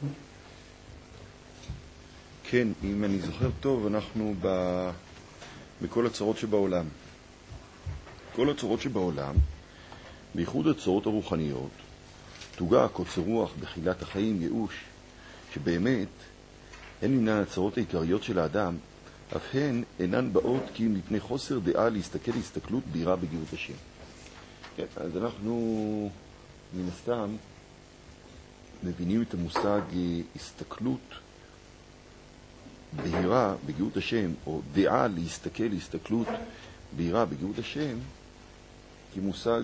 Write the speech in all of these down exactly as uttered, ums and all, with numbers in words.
כן, אם אני זוכר טוב, אנחנו ב... בכל הצורות שבעולם. כל הצורות שבעולם, בייחוד הצורות הרוחניות, תוגה, קוצר רוח, בחילת החיים, ייאוש, שבאמת הן מן הצורות העיקריות של האדם, אף הן אינן באות כי מפני חוסר דעה להסתכל הסתכלות בהירה בגאות השם. כן, אז אנחנו מן הסתם מבינים את המושג הסתכלות בהירה בגאות השם, או דעה להסתכל הסתכלות בהירה בגאות השם, כמושג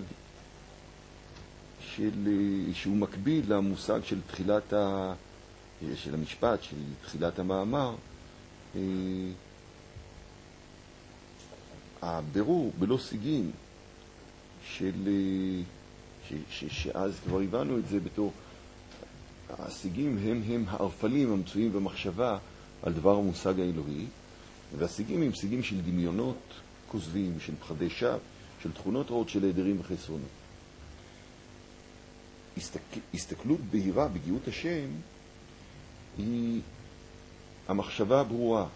של, שהוא מקביל למושג של תחילת ה, של המשפט, של תחילת המאמר, הבירור בלא סיגים של, ש, ש, שאז כבר הבנו את זה בתור, הסיגים הם הם הערפלים המצויים במחשבה על דבר המושג האלוהי, והסיגים הם סיגים של דמיונות כוזבים, של פחדי שווא, של תכונות רעות, של היעדרים וחסרונות. הסתק... הסתכלות בהירה בגאות השם היא המחשבה הברורה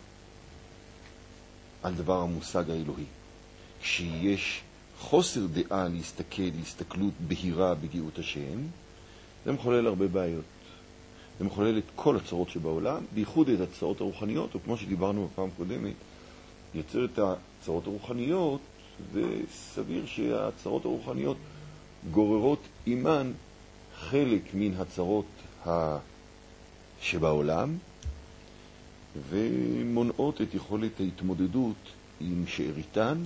על דבר המושג האלוהי. כשיש חוסר דעה להסתכל, להסתכלות בהירה בגאות השם, זה מחולל הרבה בעיות. זה מחולל את כל הצורות שבעולם, בייחוד את הצורות הרוחניות, או כמו שדיברנו בפעם קודמת, יוצר את הצורות הרוחניות, וסביר שהצורות הרוחניות גוררות אימן חלק מן הצורות שבעולם, ומונעות את יכולת ההתמודדות עם שאריתן,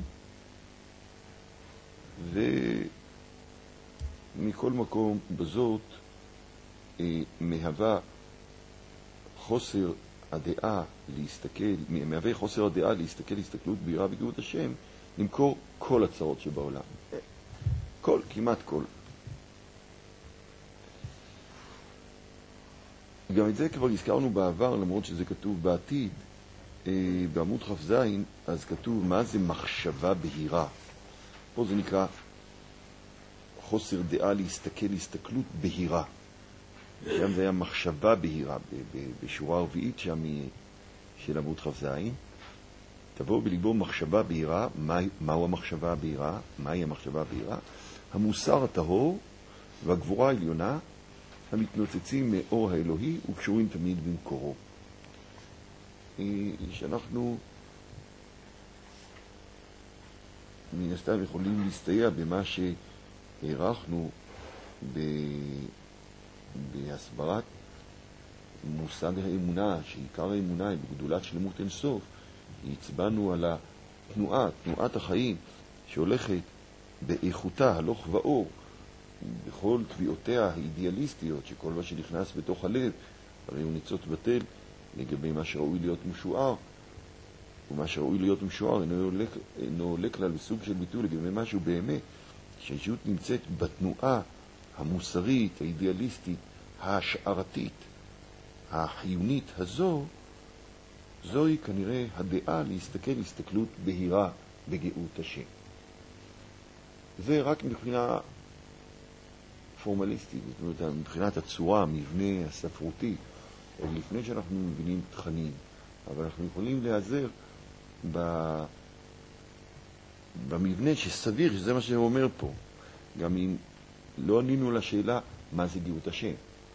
ומכל מקום בזאת מהווה חוסר הדעה להסתכל, מהווה חוסר הדעה להסתכל הסתכלות בהירה בגאות השם, למכור כל הצרות שבעולם. כל, כמעט כל. גם את זה כבר הזכרנו בעבר, למרות שזה כתוב בעתיד, בעמוד ח"ז, אז כתוב מה זה מחשבה בהירה. פה זה נקרא חוסר דעה להסתכל הסתכלות בהירה. שם זה היה מחשבה בהירה, בשורה הרביעית שם של עמוד ח"ז. תבואו בליבו מחשבה בהירה. מה, מהו המחשבה הבהירה? מהי המחשבה הבהירה? המוסר הטהור והגבורה העליונה המתנוצצים מאור האלוהי וקשורים תמיד במקורו. שאנחנו מן הסתם יכולים להסתייע במה שהערכנו ב... בהסברת מושג האמונה, שעיקר האמונה היא בגדולת שלמות אינסוף. הצבענו על התנועה, תנועת החיים, שהולכת באיכותה, הלוך ואור, בכל תביעותיה האידיאליסטיות, שכל מה שנכנס בתוך הלב, הרי הוא ניצוץ בטל לגבי מה שראוי להיות משוער, ומה שראוי להיות משוער אינו עולה, אינו עולה כלל בסוג של ביטוי לגבי משהו באמת, שהאישיות נמצאת בתנועה המוסרית, האידיאליסטית, ההשערתית, החיונית הזו, זוהי כנראה הדעה להסתכל הסתכלות בהירה בגאות השם. זה רק מבחינה פורמליסטית, זאת אומרת, מבחינת הצורה, המבנה הספרותי, לפני שאנחנו מבינים תכנים, אבל אנחנו יכולים להיעזר ב... במבנה שסביר, שזה מה שהוא אומר פה, גם אם לא ענינו לשאלה מה זה גאות השם.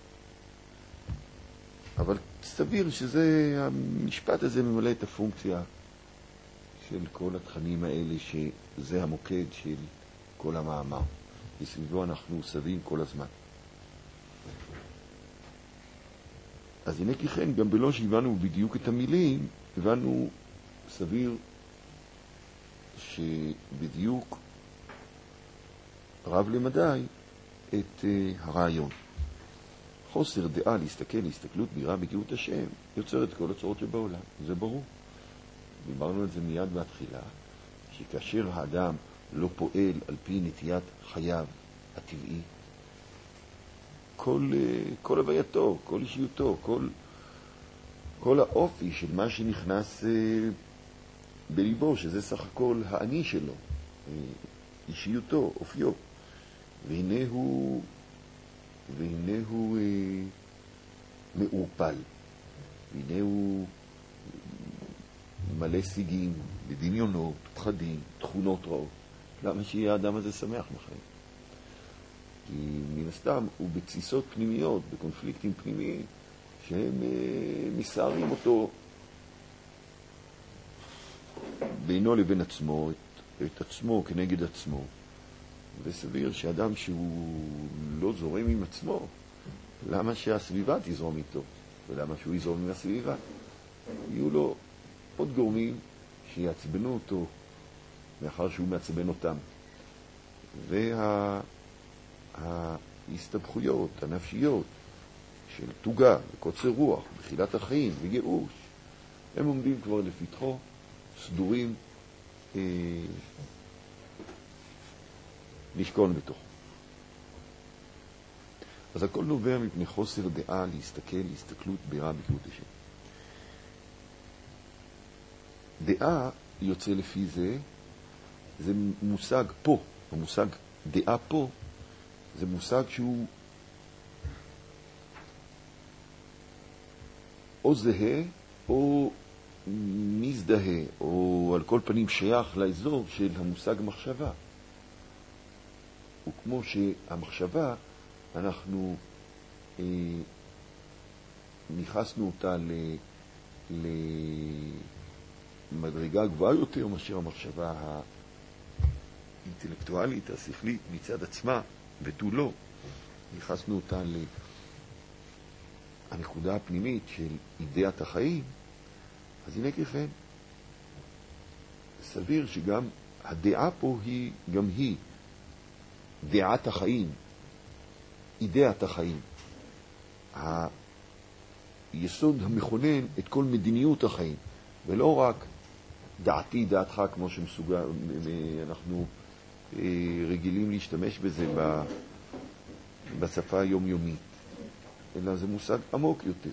אבל סביר שזה, המשפט הזה ממלא את הפונקציה של כל התכנים האלה, שזה המוקד של כל המאמר. וסביבו אנחנו סביב כל הזמן. אז הנה כי כן, גם בלא שהבנו בדיוק את המילים, הבנו סביר שבדיוק רב למדי את uh, הרעיון. חוסר דעה להסתכל, להסתכלות בהירה בגאות השם, יוצר את כל הצורות שבעולם. זה ברור. דיברנו על זה מיד בהתחילה, שכאשר האדם לא פועל על פי נטיית חייו הטבעי, כל, כל הווייתו, כל אישיותו, כל, כל האופי של מה שנכנס בליבו, שזה סך הכל האני שלו, אישיותו, אופיו. והנה הוא, והנה הוא מעורפל. והנה הוא מלא שיגים, בדמיונות, פחדים, תכונות רעות. למה שיהיה האדם הזה שמח בחיים? כי מן הסתם הוא בתסיסות פנימיות, בקונפליקטים פנימיים, שהם מסערים אותו בינו לבין עצמו, את, את עצמו כנגד עצמו. וסביר שאדם שהוא לא זורם עם עצמו, למה שהסביבה תזרום איתו? ולמה שהוא יזרום עם הסביבה? יהיו לו עוד גורמים שיעצבנו אותו מאחר שהוא מעצבן אותם. וההסתבכויות הנפשיות של תוגה וקוצר רוח, בחילת החיים וגירוש, הם עומדים כבר לפתחו, סדורים אה, לשכון בתוכו. אז הכל נובע מפני חוסר דעה להסתכל, להסתכלות ביראה בקרות השם. דעה יוצא לפי זה, זה מושג פה, המושג דעה פה, זה מושג שהוא או זהה או מזדהה, או על כל פנים שייך לאזור של המושג מחשבה. וכמו שהמחשבה, אנחנו אה, נכנסנו אותה ל, למדרגה גבוהה יותר מאשר המחשבה האינטלקטואלית, השכלית מצד עצמה, ותו לא. נכנסנו אותה לנקודה הפנימית של אידיאת החיים. אז הנה ככן, סביר שגם הדעה פה היא, גם היא, דעת החיים, אידיאת החיים, היסוד המכונן את כל מדיניות החיים, ולא רק דעתי, דעתך, כמו שמסוגל, אנחנו רגילים להשתמש בזה בשפה היומיומית, אלא זה מושג עמוק יותר.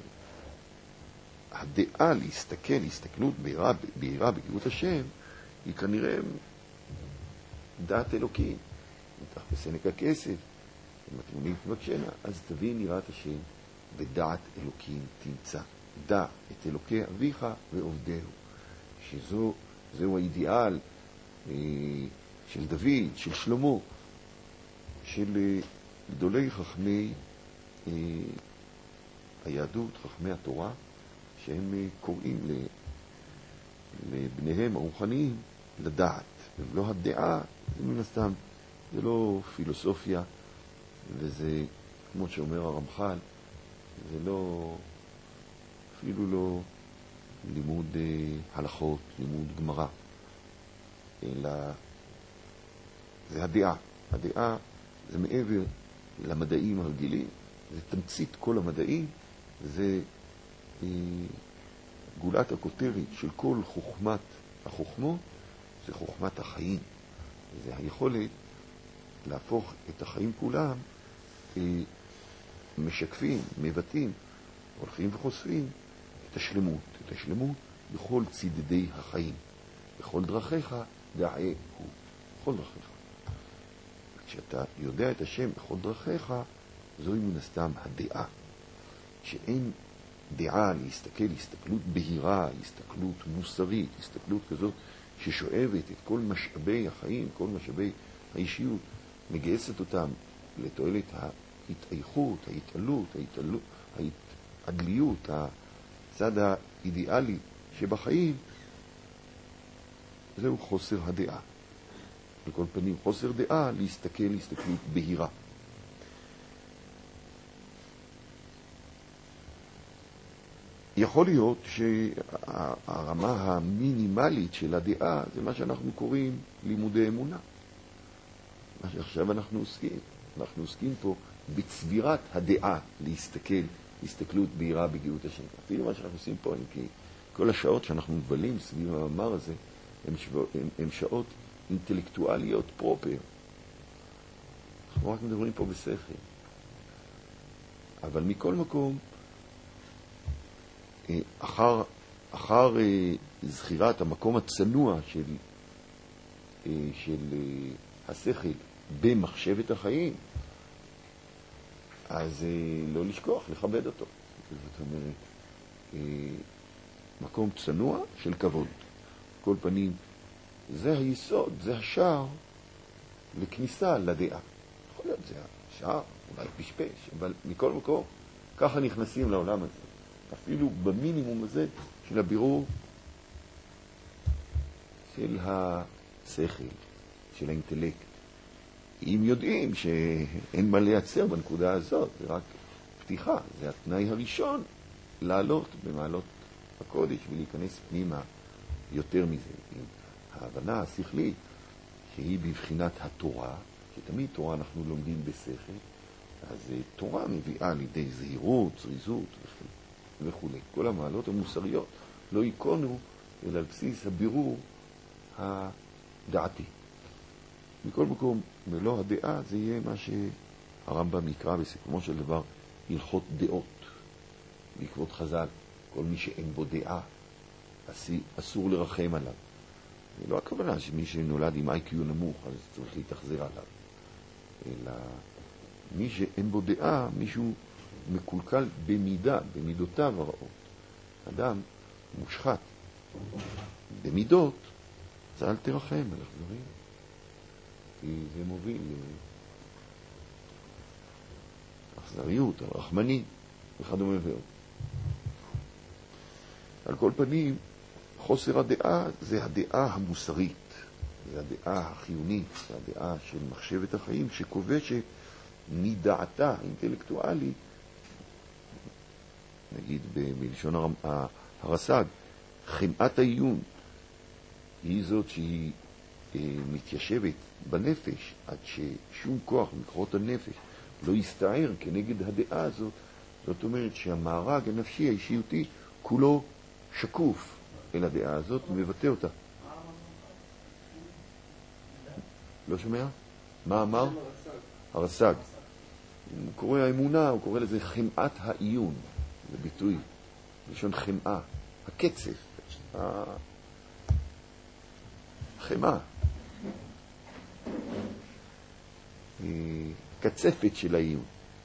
הדעה להסתכל, הסתכלות בהירה, בהירה בגאות השם, היא כנראה דעת אלוקים. מתח בסנק הכסף, מתמונים תבקשנה, אז תבין יראת השם, ודעת אלוקים תמצא. דע את אלוקי אביך ועובדהו, שזו, זהו האידיאל אה, של דוד, של שלמה, של אה, גדולי חכמי אה, היהדות, חכמי התורה, שהם קוראים לבניהם הרוחניים לדעת. ולא הדעה, זה מן הסתם, זה לא פילוסופיה, וזה, כמו שאומר הרמח"ל, זה לא, אפילו לא לימוד אה, הלכות, לימוד גמרא, אלא זה הדעה. הדעה זה מעבר למדעים הרגילים, זה תמצית כל המדעים, זה אה, גולת הכותרת של כל חוכמת החוכמות, זה חוכמת החיים. זה היכולת להפוך את החיים כולם אה, משקפים, מבטאים, הולכים וחושפים את השלמות, את השלמות בכל צידדי החיים. בכל דרכיך דעהו, בכל דרכיך. כשאתה יודע את השם בכל דרכיך, זוהי מן הסתם הדעה. שאין דעה להסתכל, הסתכלות בהירה, הסתכלות מוסרית, הסתכלות כזאת ששואבת את כל משאבי החיים, כל משאבי האישיות, מגייסת אותם לתועלת ההתאיכות, ההתעלות, ההתעלות, ההתעדליות, הצד האידיאלי שבחיים, זהו חוסר הדעה. בכל פנים, חוסר דעה להסתכל, להסתכלות בהירה. יכול להיות שהרמה המינימלית של הדעה זה מה שאנחנו קוראים לימודי אמונה. מה שעכשיו אנחנו עוסקים. אנחנו עוסקים פה בצבירת הדעה להסתכל, הסתכלות בהירה בגאות השם. אפילו מה שאנחנו עושים פה, כי כל השעות שאנחנו מבלים סביב המאמר הזה, הם, שו, הם, הם שעות אינטלקטואליות פרופר. אנחנו רק מדברים פה בשכל. אבל מכל מקום, אחר, אחר זכירת המקום הצנוע של, של השכל במחשבת החיים, אז לא לשכוח, לכבד אותו. זאת אומרת, אה, מקום צנוע של כבוד. כל פנים, זה היסוד, זה השער לכניסה לדעה. יכול להיות, זה השער, אולי פשפש, אבל מכל מקום, ככה נכנסים לעולם הזה. אפילו במינימום הזה של הבירור של השכל, של האינטלקט. אם יודעים שאין מה לייצר בנקודה הזאת, זה רק פתיחה, זה התנאי הראשון לעלות במעלות הקודש ולהיכנס פנימה יותר מזה. ההבנה השכלית שהיא בבחינת התורה, שתמיד תורה אנחנו לומדים בשכל, אז תורה מביאה לידי זהירות, זריזות וכו'. כל המעלות המוסריות לא ייכונו אלא על בסיס הבירור הדעתי. מכל מקום, מלוא הדעה זה יהיה מה שהרמב"ם יקרא בסיכומו של דבר הלכות דעות. בעקבות חז"ל, כל מי שאין בו דעה, אסור לרחם עליו. זה לא הכוונה שמי שנולד עם איי קיו נמוך, אז צריך להתאכזר עליו. אלא מי שאין בו דעה, מישהו מקולקל במידה, במידותיו הרעות. אדם מושחת במידות, אז אל תרחם על החברים. כי זה מוביל לאכזריות, על רחמני, וכדומה ועוד. על כל פנים, חוסר הדעה זה הדעה המוסרית, זה הדעה החיונית, זה הדעה של מחשבת החיים שכובשת מדעתה האינטלקטואלית, נגיד בלשון הרס"ג, חמאת העיון היא זאת שהיא מתיישבת בנפש עד ששום כוח מכוחות הנפש לא יסתער כנגד הדעה הזאת. זאת אומרת שהמארג הנפשי האישיותי כולו שקוף אל הדעה הזאת ומבטא אותה. לא שומע? מה אמר? הרס"ג. הוא קורא האמונה, הוא קורא לזה חמאת העיון. זה ביטוי, לשון חמאה, הקצף, החמאה. קצפת של העיון.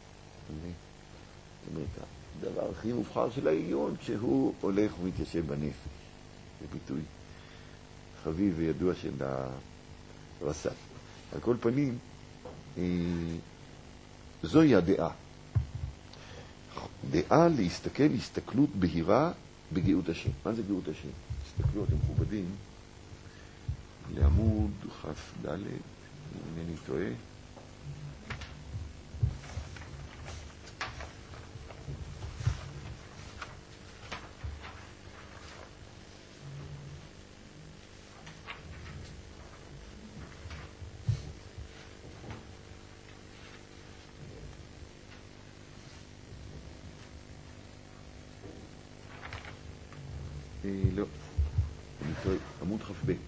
זאת אומרת, הדבר הכי מובחר של העיון כשהוא הולך ומתיישב בנפש. זה ביטוי חביב וידוע של הרס"ג. על כל פנים, זוהי הדעה. דעה להסתכל הסתכלות בהירה בגאות השם. מה זה גאות השם? הסתכלו, אתם מכובדים, לעמוד חף ד', אם אינני טועה. לא, אני טועה, עמוד חף ב'.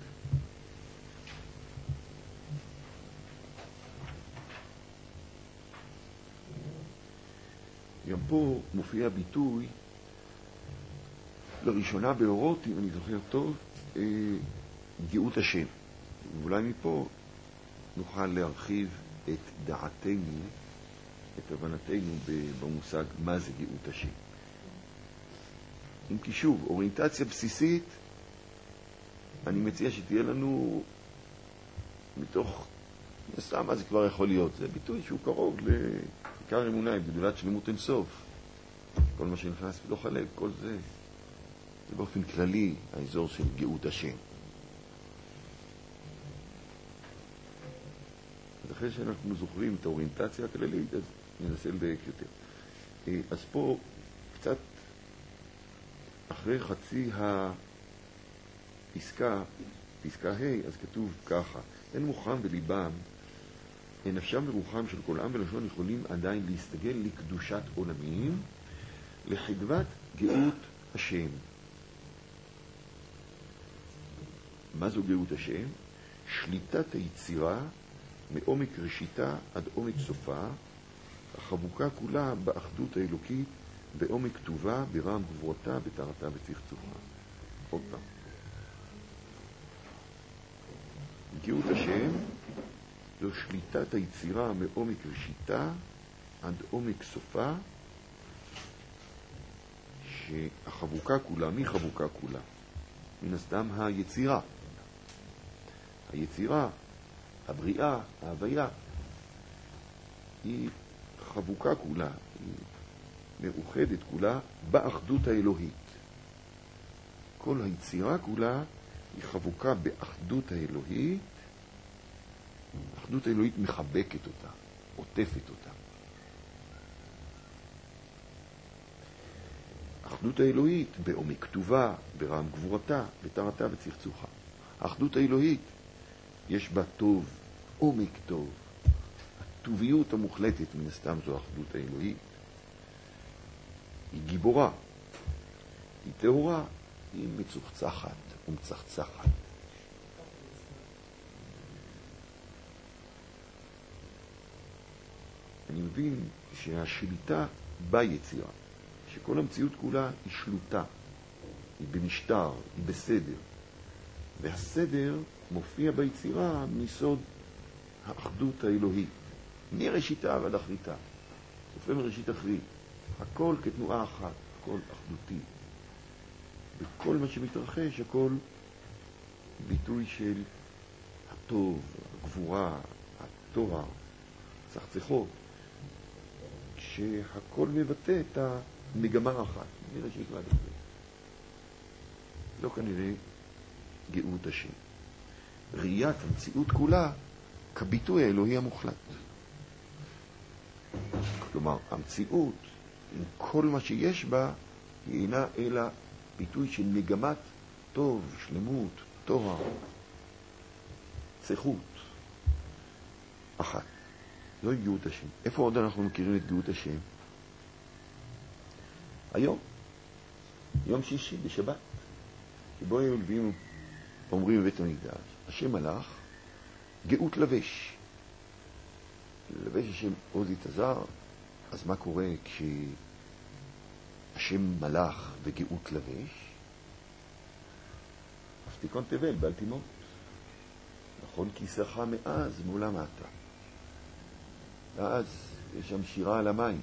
גם פה מופיע ביטוי לראשונה באורות, אם אני זוכר טוב, גאות השם. ואולי מפה נוכל להרחיב את דעתנו, את הבנתנו במושג מה זה גאות השם. אם כי שוב, אוריינטציה בסיסית, אני מציע שתהיה לנו מתוך, סתם מה זה כבר יכול להיות, זה ביטוי שהוא קרוב לעיקר אמונה, בגדולת שלמות אין סוף. כל מה שנכנס בתוך הלב, כל זה, זה באופן כללי האזור של גאות השם. אז אחרי שאנחנו זוכרים את האוריינטציה הכללית, אז ננסה לדייק יותר. אז פה קצת אחרי חצי הפסקה, פסקה ה', אז כתוב ככה, אין מוחם בליבם, אין נפשם ורוחם של כל עם ולשון יכולים עדיין להסתגל לקדושת עולמים, לחדוות גאות השם. מה זו גאות השם? שליטת היצירה מעומק ראשיתה עד עומק סופה, החבוקה כולה באחדות האלוקית, בעומק כתובה, ברם גבורתה, בתרתה וצחצוחה. עוד פעם. גאות השם זו שליטת היצירה מעומק ראשיתה עד עומק סופה, שהחבוקה כולה, מי חבוקה כולה? מן הסתם היצירה. היצירה, הבריאה, ההוויה, היא חבוקה כולה, היא מאוחדת כולה באחדות האלוהית. כל היצירה כולה היא חבוקה באחדות האלוהית. האחדות האלוהית מחבקת אותה, עוטפת אותה. האחדות האלוהית בעומק כתובה, ברעם גבורתה, בתרתה וצחצוחה. האחדות האלוהית יש בה טוב, עומק טוב. הטוביות המוחלטת, מן הסתם זו האחדות האלוהית. היא גיבורה, היא טהורה, היא מצוחצחת ומצחצחת. אני מבין שהשליטה ביצירה, שכל המציאות כולה היא שלוטה, היא במשטר, היא בסדר. והסדר מופיע ביצירה מיסוד האחדות האלוהית, מראשיתה ועד אחריתה, סופה מראשית אחרית, הכל כתנועה אחת, הכל אחדותי. בכל מה שמתרחש, הכל ביטוי של הטוב, הגבורה, הטוהר, צחצחות, שהכל מבטא את המגמה האחת, מראשית ועד אחרית. לא כנראה גאות השם. ראיית המציאות כולה כביטוי האלוהי המוחלט. כלומר, המציאות, עם כל מה שיש בה, היא אינה אלא ביטוי של מגמת טוב, שלמות, טוהר, צחות, אחת. זוהי גאות השם. איפה עוד אנחנו מכירים את גאות השם? היום, יום שישי בשבת, שבו היו לווים אומרים בבית המקדש, השם מלך, גאות לבש. לבש השם עוזי תזר, אז מה קורה כשהשם מלך וגאות לבש? מפתיקון תבל, בעל תימות. נכון, כי שכה מאז מעולם אתה. ואז יש שם שירה על המים.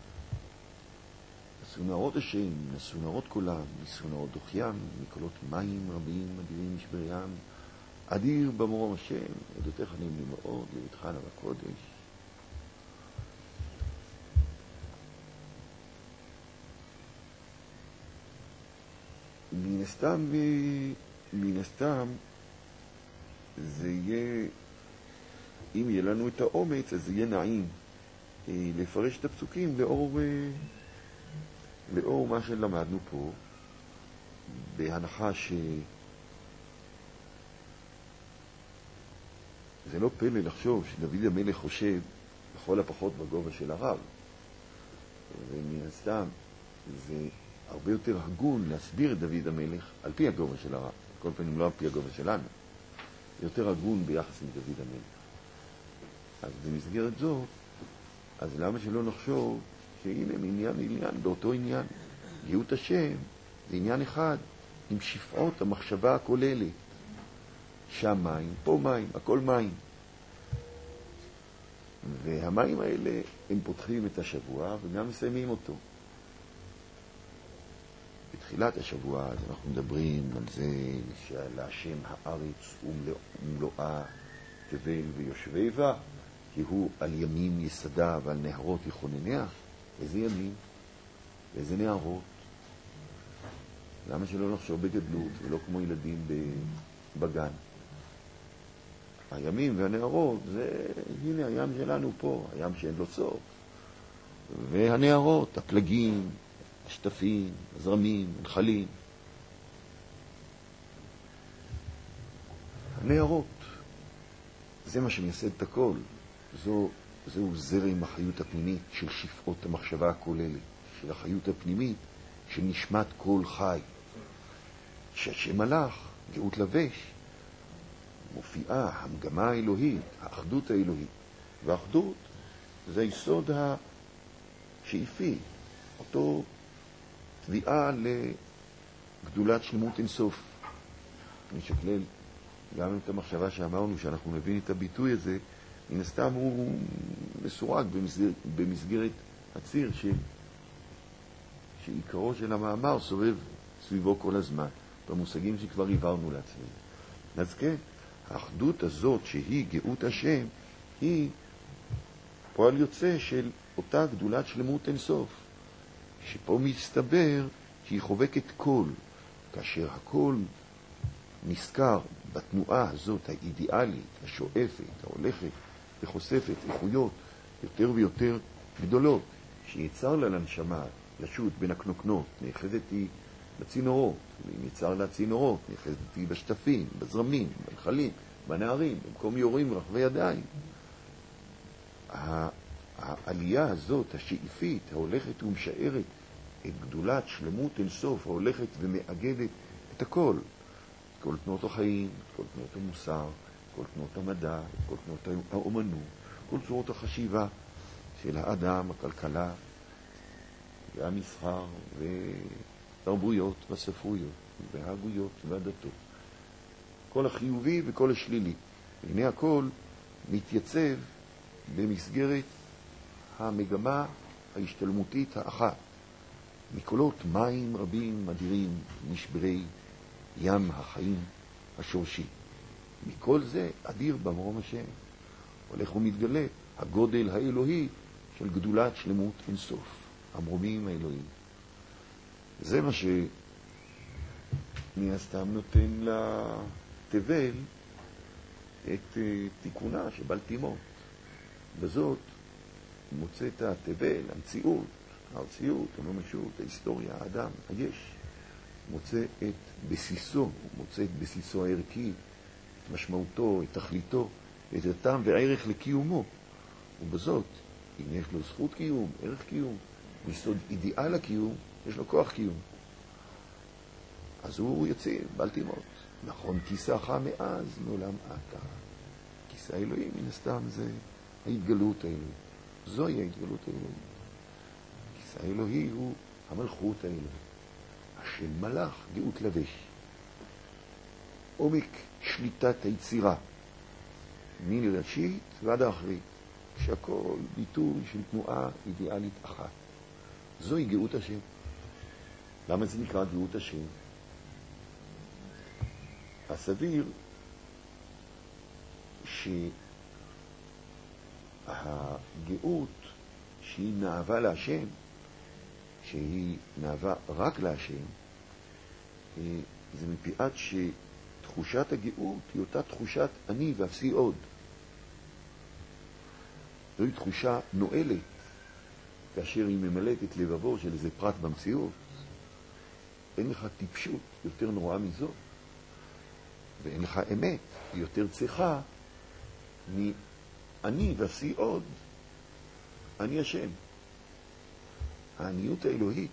נסו נערות השם, נסו נערות כולם, נסו נערות דוח ים, מקולות מים רבים, אדירים משבר ים. אדיר במרום השם, עדותיך נעימים מאוד, לביתך עליו הקודש. מן הסתם, מן הסתם, זה יהיה, אם יהיה לנו את האומץ, אז זה יהיה נעים לפרש את הפסוקים לאור, לאור מה שלמדנו פה, בהנחה ש... זה לא פלא לחשוב שדוד המלך חושב בכל הפחות בגובה של הרב. ומן הסתם, זה הרבה יותר הגון להסביר את דוד המלך על פי הגובה של הרב. כל פנים לא על פי הגובה שלנו. יותר הגון ביחס עם דוד המלך. אז במסגרת זו, אז למה שלא נחשוב שהנה מעניין לעניין, באותו עניין, גאות השם זה עניין אחד עם שפעות המחשבה הכוללת. שם מים, פה מים, הכל מים. והמים האלה הם פותחים את השבוע וגם מסיימים אותו. בתחילת השבוע אז אנחנו מדברים על זה שלהשם הארץ ומלואה תבל ויושבי בה, כי הוא על ימים יסדה ועל נהרות יכונניה. איזה ימים? איזה נהרות? למה שלא נחשוב בגדלות ולא כמו ילדים בגן? הימים והנהרות זה, הנה הים שלנו פה, הים שאין לו סוף. והנהרות, הפלגים, השטפים, הזרמים, הנחלים. הנהרות, זה מה שמייסד את הכל. זו, זהו זרם החיות הפנימית של שפעות המחשבה הכוללת, של החיות הפנימית של נשמת כל חי. שהשם מלך, גאות לבש, מופיעה המגמה האלוהית, האחדות האלוהית. והאחדות זה היסוד השאיפי, אותו תביעה לגדולת שלמות אינסוף. אני שקלל גם את המחשבה שאמרנו שאנחנו נבין את הביטוי הזה, מן הסתם הוא מסורג במסגרת, במסגרת הציר של, שעיקרו של המאמר סובב סביבו כל הזמן, במושגים שכבר עברנו לעצמנו. אז כן, האחדות הזאת שהיא גאות השם, היא פועל יוצא של אותה גדולת שלמות אינסוף, שפה מסתבר שהיא חובקת כל, כאשר הכל נזכר בתנועה הזאת האידיאלית, השואפת, ההולכת וחושפת איכויות יותר ויותר גדולות, שיצר לה לנשמה לשוט בין הקנוקנות, נאחזת היא בצינורות, ואם יצר לה צינורות, נאחזת היא בשטפים, בזרמים, בנחלים, בנערים, במקום יורים רחבי ידיים. העלייה הזאת, השאיפית, ההולכת ומשארת את גדולת שלמות אינסוף, ההולכת ומאגדת את הכל, את כל תנועות החיים, את כל תנועות המוסר, את כל תנועות המדע, את כל תנועות האומנות, כל צורות החשיבה של האדם, הכלכלה, והמסחר, ותרבויות והספרויות, וההגויות והדתות. כל החיובי וכל השלילי. והנה הכל מתייצב במסגרת המגמה ההשתלמותית האחת. מקולות מים רבים אדירים נשברי ים החיים השורשי. מכל זה אדיר במרום השם. הולך ומתגלה הגודל האלוהי של גדולת שלמות אינסוף. המרומים האלוהים. זה מה שמן הסתם נותן לתבל את תיקונה שבל תימות. בזאת מוצאת התבל, המציאות, הארציות, הממשות, ההיסטוריה, האדם, היש, מוצא את בסיסו, הוא מוצא את בסיסו הערכי, את משמעותו, את תכליתו, את הטעם וערך לקיומו. ובזאת, אם יש לו זכות קיום, ערך קיום, מיסוד אידיאל הקיום, יש לו כוח קיום. אז הוא יציב, בל תימות. נכון, כיסאך מאז מעולם אתה. כיסא האלוהים, מן הסתם, זה ההתגלות האלוהית. זוהי ההתגלות האלוהית. כיסא האלוהי הוא המלכות האלוהית. השם מלאך, גאות לבש. עומק שליטת היצירה. מן ראשית ועד האחרית. כשהכל ביטוי של תנועה אידיאלית אחת. זוהי גאות השם. למה זה נקרא גאות השם? הסביר שהגאות שהיא נאווה להשם, שהיא נאווה רק להשם, זה מפאת שתחושת הגאות היא אותה תחושת אני ואפסי עוד. זוהי תחושה נועלת, כאשר היא ממלאת את לבבו של איזה פרט במציאות. אין לך טיפשות יותר נוראה מזו, ואין לך אמת יותר צריכה מאני ואפסי עוד, אני השם. העניות האלוהית,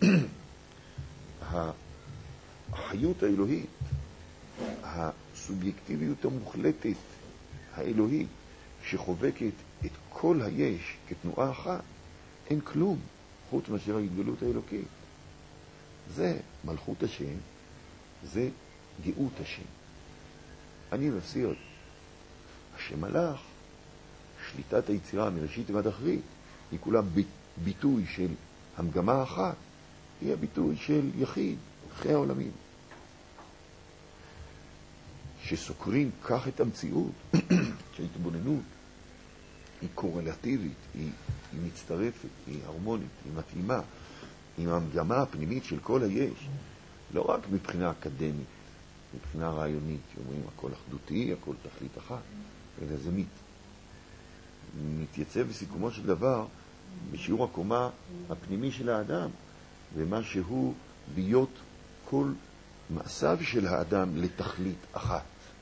החיות האלוהית, הסובייקטיביות המוחלטת האלוהית, שחובקת את כל היש כתנועה אחת, אין כלום חוץ מאשר ההתגלות האלוקית. זה מלכות השם, זה גאות השם. אני מפסיר, השם מלאך, שליטת היצירה מראשית ועד אחרית, היא כולה ביטוי של המגמה האחת, היא הביטוי של יחיד, חיי העולמים. שסוקרים כך את המציאות, שההתבוננות היא קורלטיבית, היא, היא מצטרפת, היא הרמונית, היא מתאימה, עם המגמה הפנימית של כל היש, לא רק מבחינה אקדמית, מבחינה רעיונית, שאומרים הכל אחדותי, הכל תכלית אחת, אלא זה מת, מתייצב בסיכומו של דבר בשיעור הקומה הפנימי של האדם, ומה שהוא להיות כל מעשיו של האדם לתכלית אחת.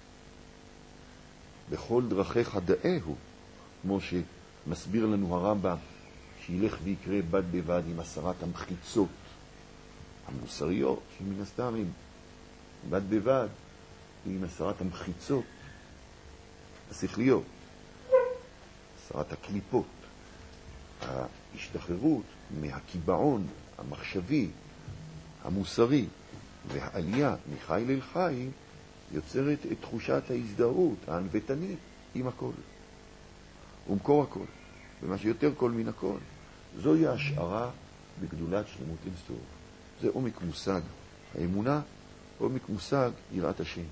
בכל דרכיך דאהו, כמו שמסביר לנו הרמב"ם, שילך ויקרא בד בבד עם עשרת המחיצות המוסריות, שמן הסתם עם בד בבד עם עשרת המחיצות השכליות, עשרת הקליפות, ההשתחררות מהקיבעון המחשבי, המוסרי, והעלייה מחי ליל חי יוצרת את תחושת ההזדהות הענוותנית עם הכל ומקור הכל, ומה שיותר כל מן הכל. זוהי ההשערה בגדולת שלמות אינסוף. זה עומק מושג האמונה, עומק מושג יראת השם.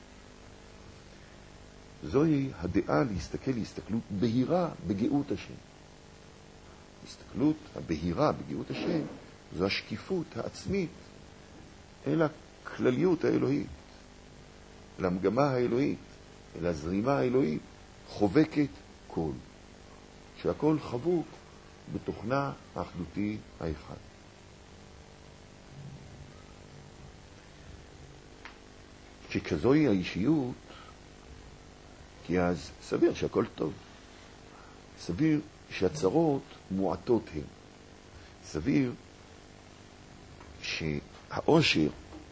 זוהי הדעה להסתכל להסתכלות בהירה בגאות השם. הסתכלות הבהירה בגאות השם זו השקיפות העצמית אל הכלליות האלוהית, אל המגמה האלוהית, אל הזרימה האלוהית, חובקת כל, שהכל חבוק בתוכנה האחדותי האחד. שכזוהי האישיות, כי אז סביר שהכל טוב. סביר שהצרות מועטות הן. סביר שהאושר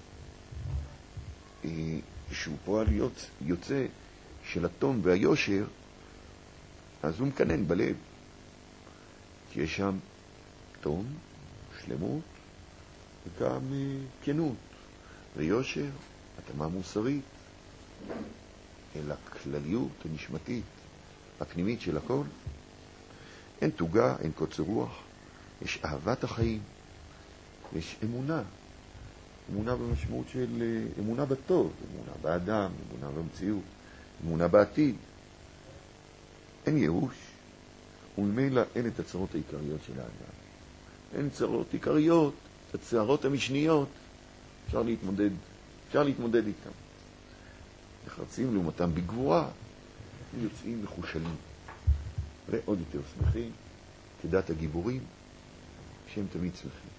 שהוא פועל יוצא של הטון והיושר, אז הוא מקנן בלב. כי יש שם טון, שלמות, וגם כנות, ויושר, התאמה מוסרית, אל הכלליות הנשמתית, הפנימית של הכל. אין תוגה, אין קוצר רוח, יש אהבת החיים, יש אמונה, אמונה במשמעות של אמונה בטוב, אמונה באדם, אמונה במציאות, אמונה בעתיד. אין ייאוש, וממילא אין את הצרות העיקריות של האדם. אין צרות עיקריות, את הצרות המשניות, אפשר להתמודד, אפשר להתמודד איתם. נחרצים לעומתם בגבורה, ויוצאים מחושלים. ועוד יותר שמחים, כדת הגיבורים, שהם תמיד שמחים.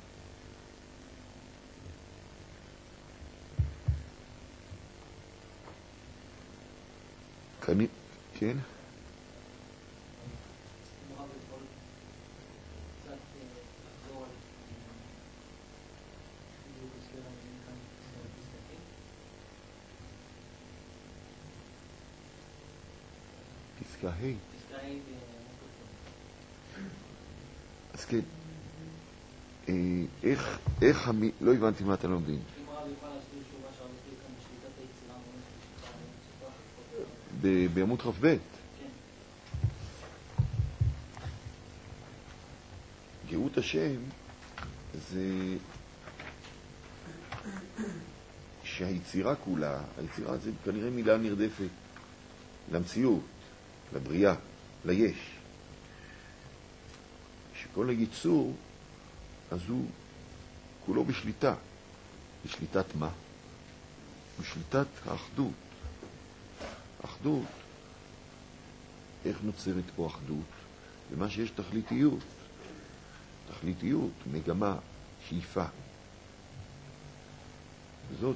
כאן, כן? פסקה ה'. אז כן, איך, איך, המ... לא הבנתי מה אתם לומדים. בעמוד חף ב'. גאות השם זה שהיצירה כולה, היצירה זה כנראה מילה נרדפת למציאות, לבריאה, ליש. שכל היצור, אז הוא כולו בשליטה. בשליטת מה? בשליטת האחדות. אחדות, איך נוצרת פה אחדות? במה שיש תכליתיות. תכליתיות, מגמה, שאיפה. זאת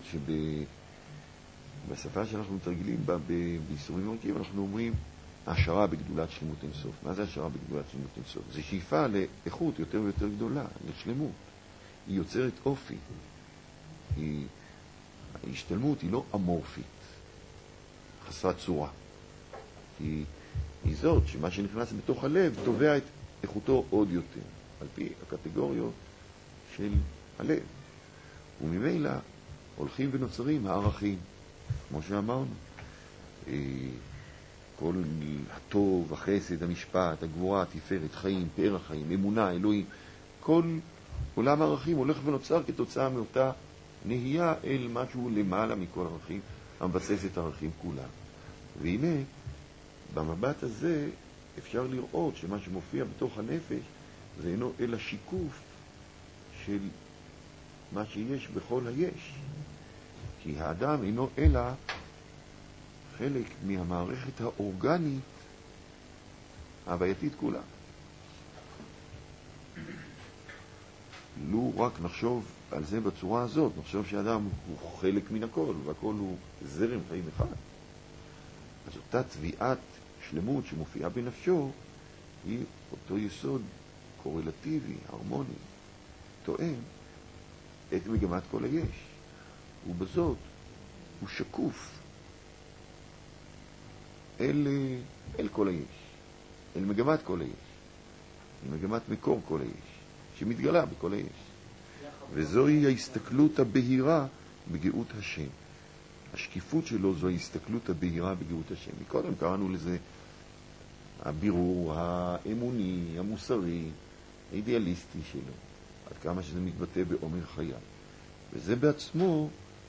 שבשפה שאנחנו מתרגלים בה ביסורים ערכיים, אנחנו אומרים השערה בגדולת שלמות אינסוף. מה זה השערה בגדולת שלמות אינסוף? זה שאיפה לאיכות יותר ויותר גדולה, לשלמות. היא יוצרת אופי. היא, ההשתלמות היא לא אמורפית, חסרת צורה. היא, היא זאת שמה שנכנס בתוך הלב תובע את איכותו עוד יותר, על פי הקטגוריות של הלב. וממילא הולכים ונוצרים הערכים, כמו שאמרנו. כל הטוב, החסד, המשפט, הגבורה, התפארת, חיים, פאר החיים, אמונה, אלוהים, כל עולם הערכים הולך ונוצר כתוצאה מאותה נהייה אל משהו למעלה מכל ערכים, המבסס את הערכים כולם. והנה, במבט הזה אפשר לראות שמה שמופיע בתוך הנפש זה אינו אלא שיקוף של מה שיש בכל היש. כי האדם אינו אלא חלק מהמערכת האורגנית ההווייתית כולה. לו רק נחשוב על זה בצורה הזאת, נחשוב שהאדם הוא חלק מן הכל, והכל הוא זרם חיים אחד. אז אותה תביעת שלמות שמופיעה בנפשו היא אותו יסוד קורלטיבי, הרמוני, תואם את מגמת כל היש. ובזאת הוא שקוף אל, אל כל היש, אל מגמת כל היש, אל מגמת מקור כל היש, שמתגלה בכל היש. וזוהי ההסתכלות הבהירה בגאות השם. השקיפות שלו זו ההסתכלות הבהירה בגאות השם. מקודם קראנו לזה הבירור האמוני, המוסרי, האידיאליסטי שלו, עד כמה שזה מתבטא בעומר חייו. וזה בעצמו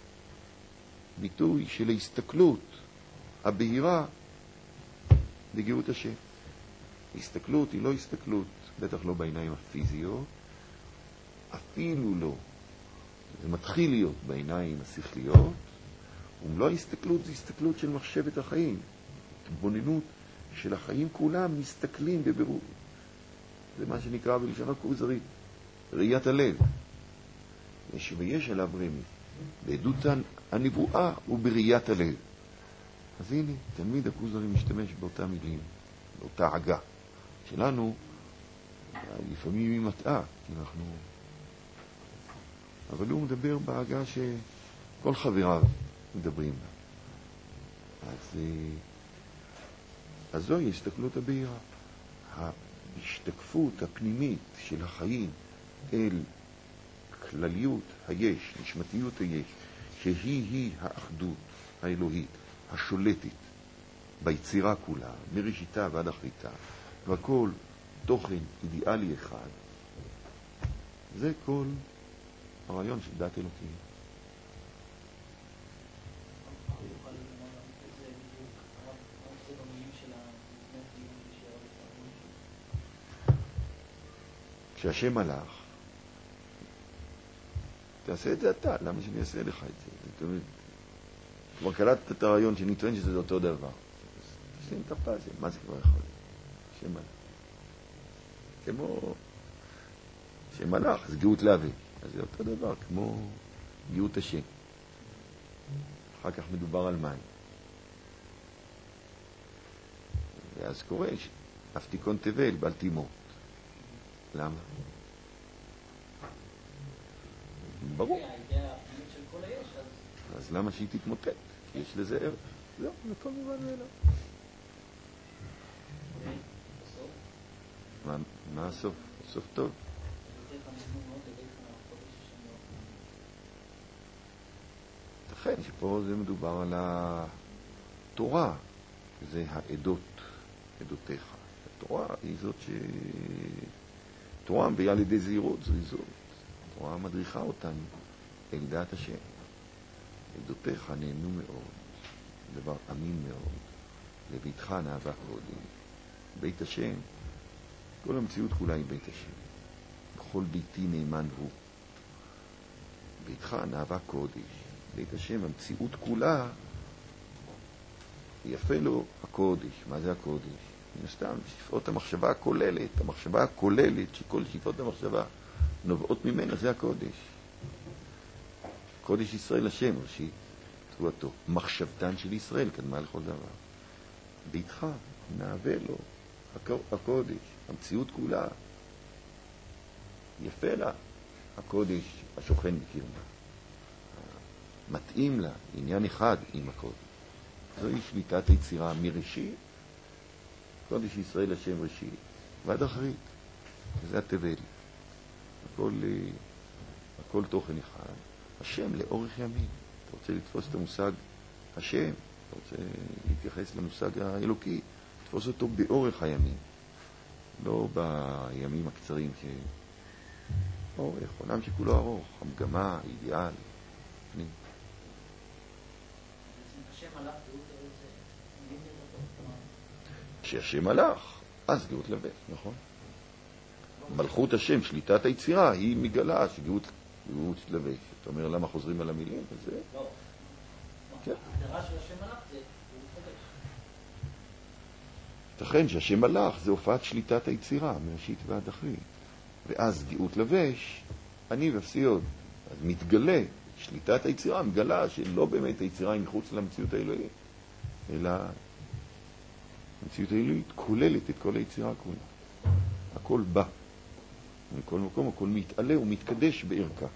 ביטוי של ההסתכלות הבהירה בגאות השם. הסתכלות היא לא הסתכלות, בטח לא בעיניים הפיזיות, אפילו לא. זה מתחיל להיות בעיניים השכליות, ומלוא ההסתכלות זה הסתכלות של מחשבת החיים, התבוננות של החיים כולם מסתכלים בבירור. זה מה שנקרא בלשון הכוזרי, ראיית הלב. יש ויש עליו רמז, בעדות הנבואה ובראיית הלב. אז הנה, תלמיד הכוזרי משתמש באותה מילים, באותה עגה. שלנו, לפעמים היא מטעה, כי אנחנו... אבל הוא מדבר בעגה שכל חבריו מדברים בה. אז, אז זוהי הסתכלות הבהירה. ההשתקפות הפנימית של החיים אל כלליות היש, נשמתיות היש, שהיא-היא האחדות האלוהית, השולטת ביצירה כולה, מראשיתה ועד אחריתה, והכל תוכן אידיאלי אחד. זה כל הרעיון של דת אלוקים. כשהשם הלך, תעשה את זה אתה, למה שאני אעשה לך את זה? זאת אומרת, כבר קלטת את הרעיון שאני טוען שזה אותו דבר. תשים את הפאזל, מה זה כבר יכול להיות? השם הלך. כמו שם הלך, זה גאות להווה. אז זה אותו דבר, כמו גאות השם. אחר כך מדובר על מים. ואז קורה, אף תיקון תבל, בל תימות. למה? ברור. אז למה שהיא תתמוטט? כי יש לזה ערך. זהו, לכל מובן מאליו. מה הסוף? הסוף טוב. לכן שפה זה מדובר על התורה, זה העדות, עדותיך. התורה היא זאת ש... תורה מביאה לידי זהירות, זוהי זאת. התורה מדריכה אותנו אל דעת השם. עדותיך נהנו מאוד, דבר אמין מאוד, לביתך נאווה קודם. בית השם, כל המציאות כולה היא בית השם. בכל ביתי נאמן הוא. ביתך נאווה קודש. בית השם, המציאות כולה, יפה לו הקודש. מה זה הקודש? מן הסתם, שפעות המחשבה הכוללת, המחשבה הכוללת, שכל שפעות המחשבה נובעות ממנה, זה הקודש. קודש ישראל השם, ראשית, תבואתו. מחשבתן של ישראל, קדמה לכל דבר. ביתך, נאווה לו, הקודש, המציאות כולה, יפה לה, הקודש השוכן בקרבה. מתאים לה, עניין אחד עם הקודש. זוהי שליטת היצירה מראשית, קודש ישראל השם ראשית, ועד אחרית. וזה התבל. הכל, הכל תוכן אחד. השם לאורך ימים. אתה רוצה לתפוס את המושג השם, אתה רוצה להתייחס למושג האלוקי, תפוס אותו באורך הימים. לא בימים הקצרים ש... אורך, עולם שכולו ארוך, המגמה, האידיאל. פנים. השם הלך גאות לבש. כשהשם הלך, אז גאות לבש, נכון? מלכות השם, שליטת היצירה, היא מגלה שגאות לבש. אתה אומר, למה חוזרים על המילים? וזה... לא. כן. ההגדרה של השם הלך זה גאות לבש. תכן שהשם הלך זה הופעת שליטת היצירה, מראשית ועד אחרית. ואז גאות לבש, אני ואפסיוד. אז מתגלה, שליטת היצירה מגלה שלא באמת היצירה היא מחוץ למציאות האלוהית, אלא המציאות האלוהית כוללת את כל היצירה כולה. הכל בא. מכל מקום, הכל מתעלה ומתקדש בערכה.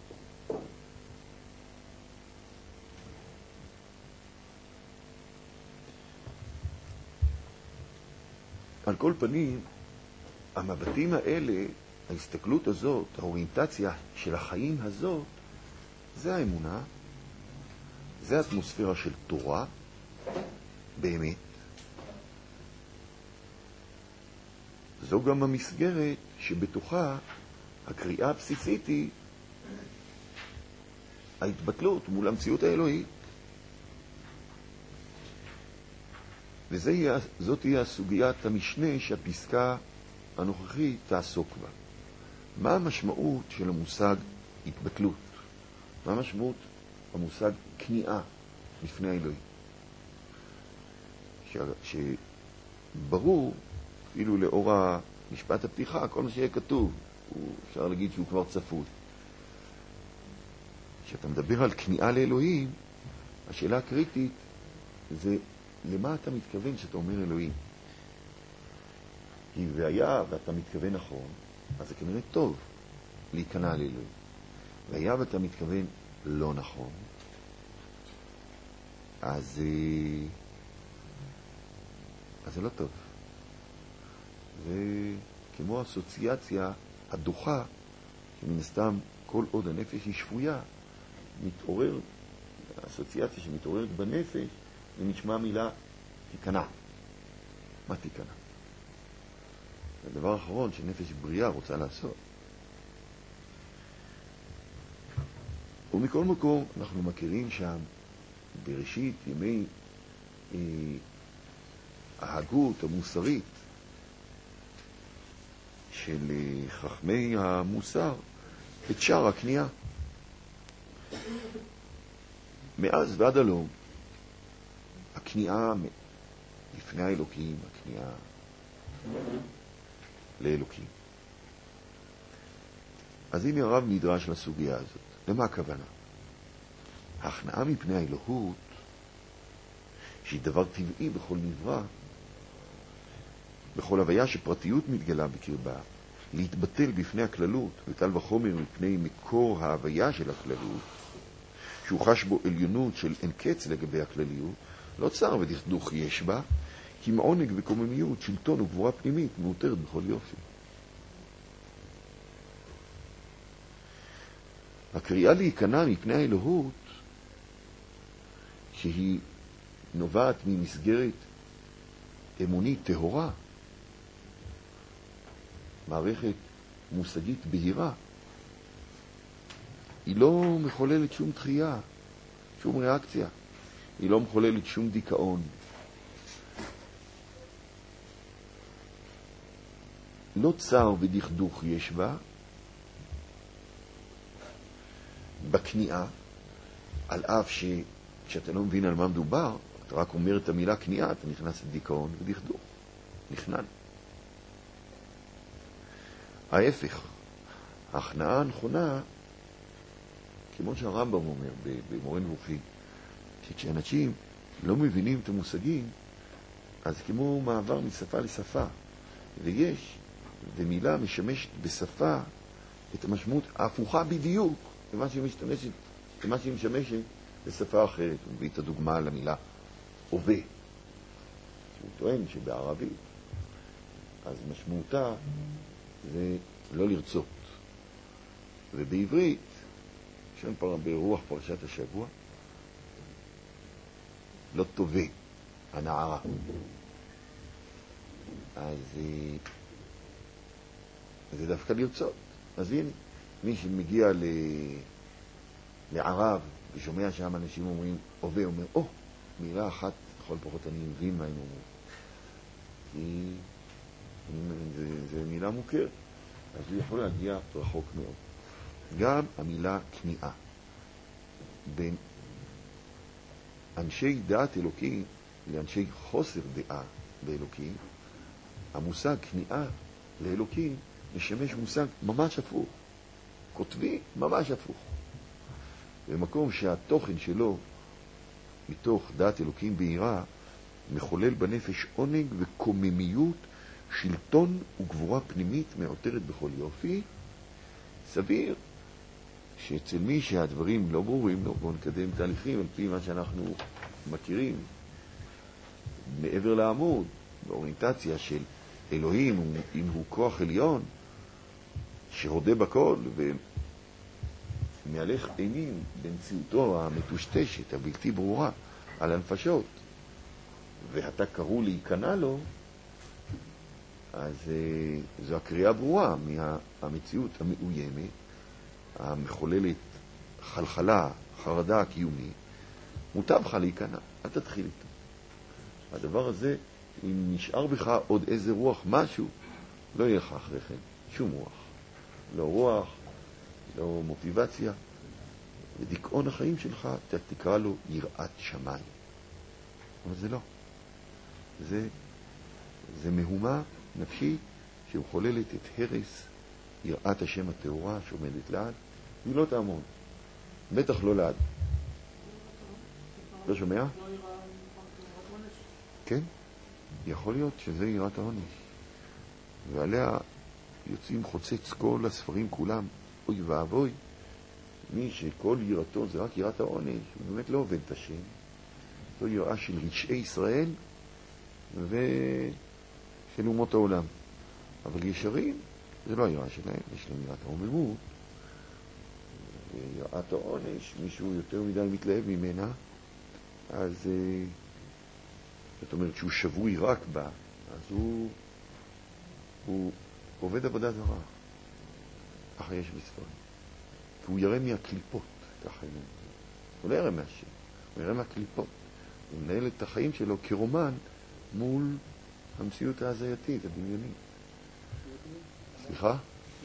על כל פנים, המבטים האלה, ההסתכלות הזאת, האוריינטציה של החיים הזאת, זה האמונה, זה האטמוספירה של תורה, באמת. זו גם המסגרת שבתוכה הקריאה הבסיסית היא ההתבטלות מול המציאות האלוהית. וזאת תהיה הסוגיית המשנה שהפסקה הנוכחית תעסוק בה. מה המשמעות של המושג התבטלות? מה המשמעות המושג כניעה לפני האלוהים? ש... שברור, אפילו לאור המשפט הפתיחה, כל מה שיהיה כתוב, הוא, אפשר להגיד שהוא כבר צפוי. כשאתה מדבר על כניעה לאלוהים, השאלה הקריטית זה למה אתה מתכוון שאתה אומר אלוהים? כי והיה ואתה מתכוון נכון, אז זה כנראה טוב להיכנע לאלוהים. והיה ואתה מתכוון לא נכון, אז, אז זה לא טוב. זה כמו אסוציאציה הדוחה, שמן הסתם כל עוד הנפש היא שפויה, מתעורר, האסוציאציה שמתעוררת בנפש, זה נשמע מילה תיכנע. מה תיכנע? זה הדבר האחרון שנפש בריאה רוצה לעשות. ומכל מקום אנחנו מכירים שם בראשית ימי אה, ההגות המוסרית של אה, חכמי המוסר את שער הכניעה. מאז ועד הלום הכניעה לפני האלוקים, הכניעה לאלוקים. אז הנה הרב נדרש לסוגיה הזאת. למה הכוונה? ההכנעה מפני האלוהות, שהיא דבר טבעי בכל נברא, בכל הוויה שפרטיות מתגלה בקרבה, להתבטל בפני הכללות, וקל וחומר מפני מקור ההוויה של הכללות, שהוא חש בו עליונות של אין קץ לגבי הכלליות, לא צער ודכדוך יש בה, כי מעונג וקוממיות, שלטון וגבורה פנימית מאותרת בכל יופי. הקריאה להיכנע מפני האלוהות, שהיא נובעת ממסגרת אמונית טהורה, מערכת מושגית בהירה, היא לא מחוללת שום דחייה, שום ריאקציה, היא לא מחוללת שום דיכאון. לא צער ודכדוך יש בה, בכניעה, על אף שכשאתה לא מבין על מה מדובר, אתה רק אומר את המילה כניעה, אתה נכנס לדיכאון ודכדוך, נכנן. ההפך, ההכנעה הנכונה, כמו שהרמב"ם אומר במורה נבוכים, שכשאנשים לא מבינים את המושגים, אז כמו מעבר משפה לשפה, ויש, ומילה משמשת בשפה את המשמעות ההפוכה בדיוק למה שהיא משתמשת, למה שהיא משמשת בשפה אחרת. הוא מביא את הדוגמה למילה הווה, שהוא טוען שבערבית אז משמעותה זה לא לרצות, ובעברית שם ברוח פרשת השבוע לא טובה, הנערה. אז זה דווקא לרצות. אז הנה, מי שמגיע ל... לערב ושומע שם אנשים אומרים הווה, אומר, או, מילה אחת, בכל פחות אני מבין מה הם אומרים. כי זה, זה מילה מוכרת, אז הוא יכול להגיע רחוק מאוד. גם המילה כניעה. בין אנשי דעת אלוקים לאנשי חוסר דעה באלוקים, המושג כניעה לאלוקים משמש מושג ממש הפוך. כותבי ממש הפוך. במקום שהתוכן שלו, מתוך דעת אלוקים בהירה, מחולל בנפש עונג וקוממיות, שלטון וגבורה פנימית מעוטרת בכל יופי, סביר שאצל מי שהדברים לא ברורים, לא בואו נקדם תהליכים על פי מה שאנחנו מכירים, מעבר לעמוד, באוריינטציה של אלוהים, אם הוא כוח עליון, שהודה בכל ומהלך אימים במציאותו המטושטשת, הבלתי ברורה, על הנפשות, ואתה קראו להיכנע לו, אז זו הקריאה ברורה מהמציאות המאוימת, המחוללת חלחלה, חרדה קיומית. מותר לך להיכנע, אל תתחיל איתו. הדבר הזה, אם נשאר בך עוד איזה רוח, משהו, לא יהיה לך אחרי כן שום רוח. לא רוח, לא מוטיבציה. ודיכאון החיים שלך, תקרא לו יראת שמיים. אבל זה לא. זה, זה מהומה נפשית שמחוללת את הרס יראת השם הטהורה שעומדת לעד. היא לא תעמוד. בטח לא לעד. לא שומע? כן? יכול להיות שזה יראת העונש. ועליה יוצאים חוצץ כל הספרים כולם. אוי ואבוי. מי שכל יראתו זה רק יראת העונש, הוא באמת לא עובד את השם. זו יראה של רשעי ישראל ושל אומות העולם. אבל ישרים, זה לא היראה שלהם, יש להם יראת הרוממות. יראת העונש, מישהו יותר מדי מתלהב ממנה, אז זאת אומרת שהוא שבוי רק בה, אז הוא, הוא עובד עבודה זרה. ככה יש בספרים. והוא יראה מהקליפות את החיים. הוא לא יראה מהשם, הוא יראה מהקליפות. הוא מנהל את החיים שלו כרומן מול המציאות ההזייתית, הדמיונית. סליחה?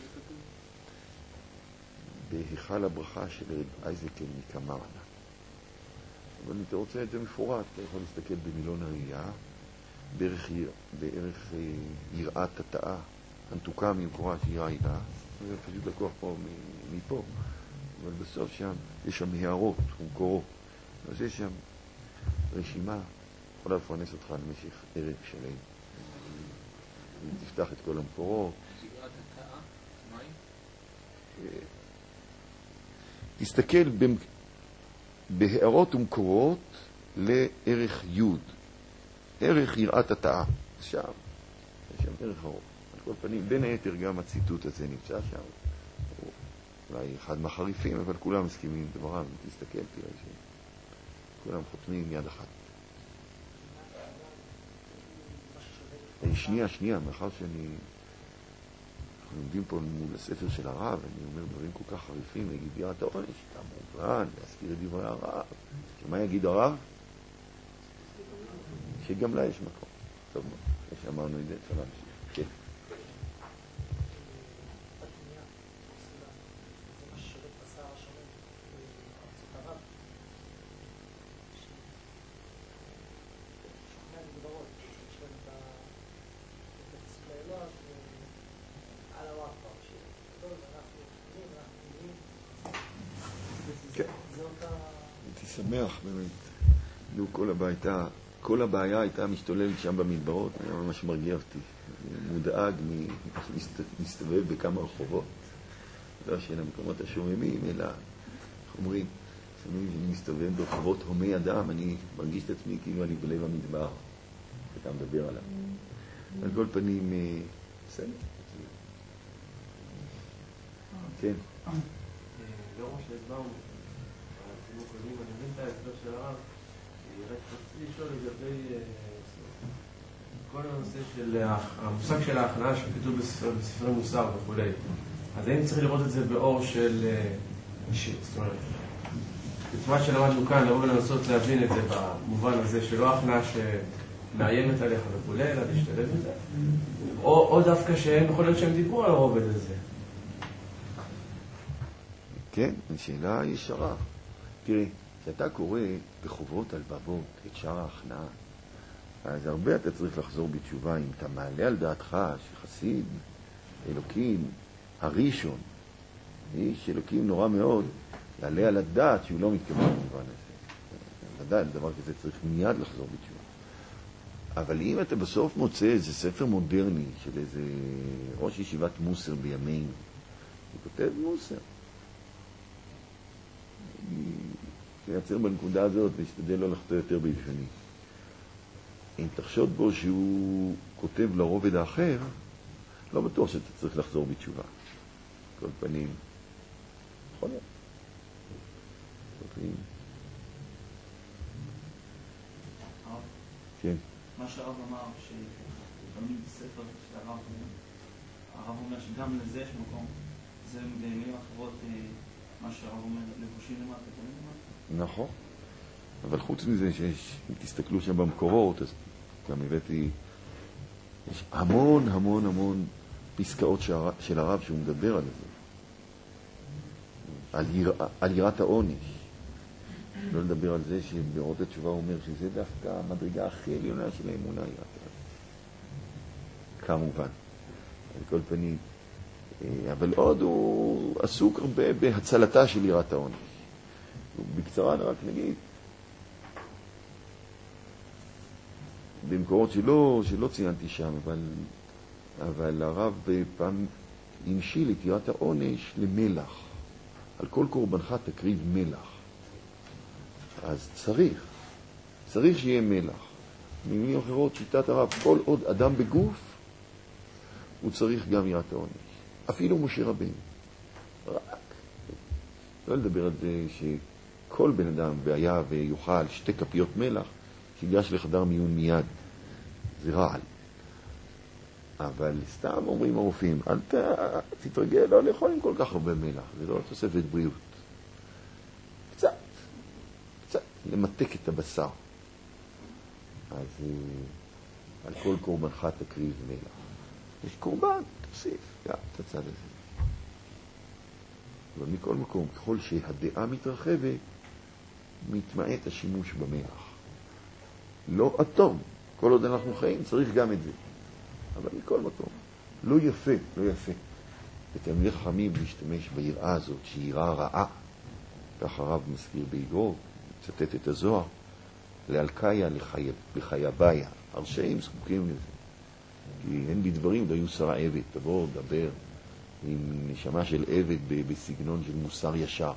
בהיכל הברכה של רב אייזקל מקמרנה. אבל אם אתה רוצה את זה מפורט, אתה יכול להסתכל במילון הראייה, בערך, בערך יראת התאה, הנתוקה ממקורה שירה יראה, זה פשוט לקוח פה מפה. אבל בסוף שם יש שם הערות ומקורות. אז יש שם רשימה, יכולה לפרנס אותך למשך ערב שלם. תפתח את כל המקורות. יראת התאה, מה היא? תסתכל בהערות ומקורות לערך י', ערך יראת התאה. שם, יש שם ערך ארוך. על כל פנים, בין היתר גם הציטוט הזה נמצא שם. אולי אחד מהחריפים, אבל כולם מסכימים דבריו. תסתכל, תראה שכולם חותמים יד אחת. שנייה, שנייה, מאחר שאני... אנחנו עומדים פה מול הספר של הרב, אני אומר דברים כל כך חריפים, יגיד יראת העונש, כמובן, להזכיר את דברי הרב. שמה יגיד הרב? שגם לה יש מקום. טוב, יש אמרנו את זה, אפשר להמשיך. כן. שמח באמת. לו כל הבעיה, כל הבעיה הייתה משתוללת שם במדברות, היה ממש מרגיע אותי. מודאג מסתובב בכמה רחובות. לא שאין המקומות השוממים, אלא, איך אומרים, לפעמים שאני מסתובב ברחובות הומי אדם, אני מרגיש את עצמי כאילו אני בלב המדבר. שאתה מדבר עליו. על כל פנים, בסדר. כן. לא כמו שהסברנו, אני מבין את ההסבר של הרב, רק רציתי לשאול לגבי כל הנושא של המושג של ההכנעה שכתוב בספרי מוסר וכו'. אז האם צריך לראות את זה באור של אישית? זאת אומרת, בצורה שלמדנו כאן, לבוא ולנסות להבין את זה במובן הזה שלא ההכנעה שמאיימת עליך וכו', אלא להשתלב את זה. או, או דווקא שהם יכול להיות שהם דיברו על הרובד הזה. כן, שאלה ישרה. תראי, כשאתה קורא בחוברות הלבבות את שער ההכנעה, אז הרבה אתה צריך לחזור בתשובה. אם אתה מעלה על דעתך שחסיד אלוקים הראשון, איש אלוקים נורא מאוד, יעלה על הדעת שהוא לא מתכוון במובן הזה. לדעת, דבר כזה צריך מיד לחזור בתשובה. אבל אם אתה בסוף מוצא איזה ספר מודרני של איזה ראש ישיבת מוסר בימינו, הוא כותב מוסר. תייצר בנקודה הזאת וישתדל לא לחטוא יותר בלשוני. אם תחשוד בו שהוא כותב לרובד האחר, לא בטוח שאתה צריך לחזור בתשובה. כל פנים, יכול להיות. כל פנים. הרב? כן. מה שהרב אמר, תמיד בספר של הרב, הרב אומר שגם לזה יש מקום, זה במילים אחרות, מה שהרב אומר, לבושים למטה, תמיד למטה. נכון. אבל חוץ מזה שיש, אם תסתכלו שם במקורות, אז גם הבאתי, יש המון המון המון פסקאות של הרב שהוא מדבר על זה. על, יר, על יראת העונש. לא לדבר על זה שבאורות התשובה הוא אומר שזה דווקא המדרגה הכי עליונה של האמונה, יראת העונש. כמובן. על כל פנים. אבל עוד הוא עסוק הרבה בהצלתה של יראת העונש. בקצרה רק נגיד, במקורות שלא, שלא ציינתי שם, אבל, אבל הרב פעם המשיל את יראת העונש למלח. על כל קורבנך תקריב מלח. אז צריך, צריך שיהיה מלח. במילים אחרות, שיטת הרב, כל עוד אדם בגוף, הוא צריך גם יראת העונש. אפילו משה רבינו. רק. לא לדבר על זה שכל בן אדם והיה ויוכל שתי כפיות מלח, שיגש לחדר מיון מיד. זה רעל. אבל סתם אומרים הרופאים, אל ת... תתרגל, לא לאכול עם כל כך הרבה מלח. זה לא תוספת בריאות. קצת, קצת, למתק את הבשר. אז על כל קורבנך תקריב מלח. יש קורבן, תוסיף, גם את הצד הזה. אבל מכל מקום, ככל שהדעה מתרחבת, מתמעט השימוש במלח. לא אטום. כל עוד אנחנו חיים, צריך גם את זה. אבל מכל מקום, לא יפה, לא יפה. ותלמידי חכמים להשתמש ביראה הזאת, שהיא יראה רעה. כך הרב מזכיר באגרוף, מצטט את הזוהר, לאלקאיה לחייביה. הרשעים זקוקים לזה. כי אין בדברים, לא יוסר העבד. תבוא, דבר עם נשמה של עבד בסגנון של מוסר ישר.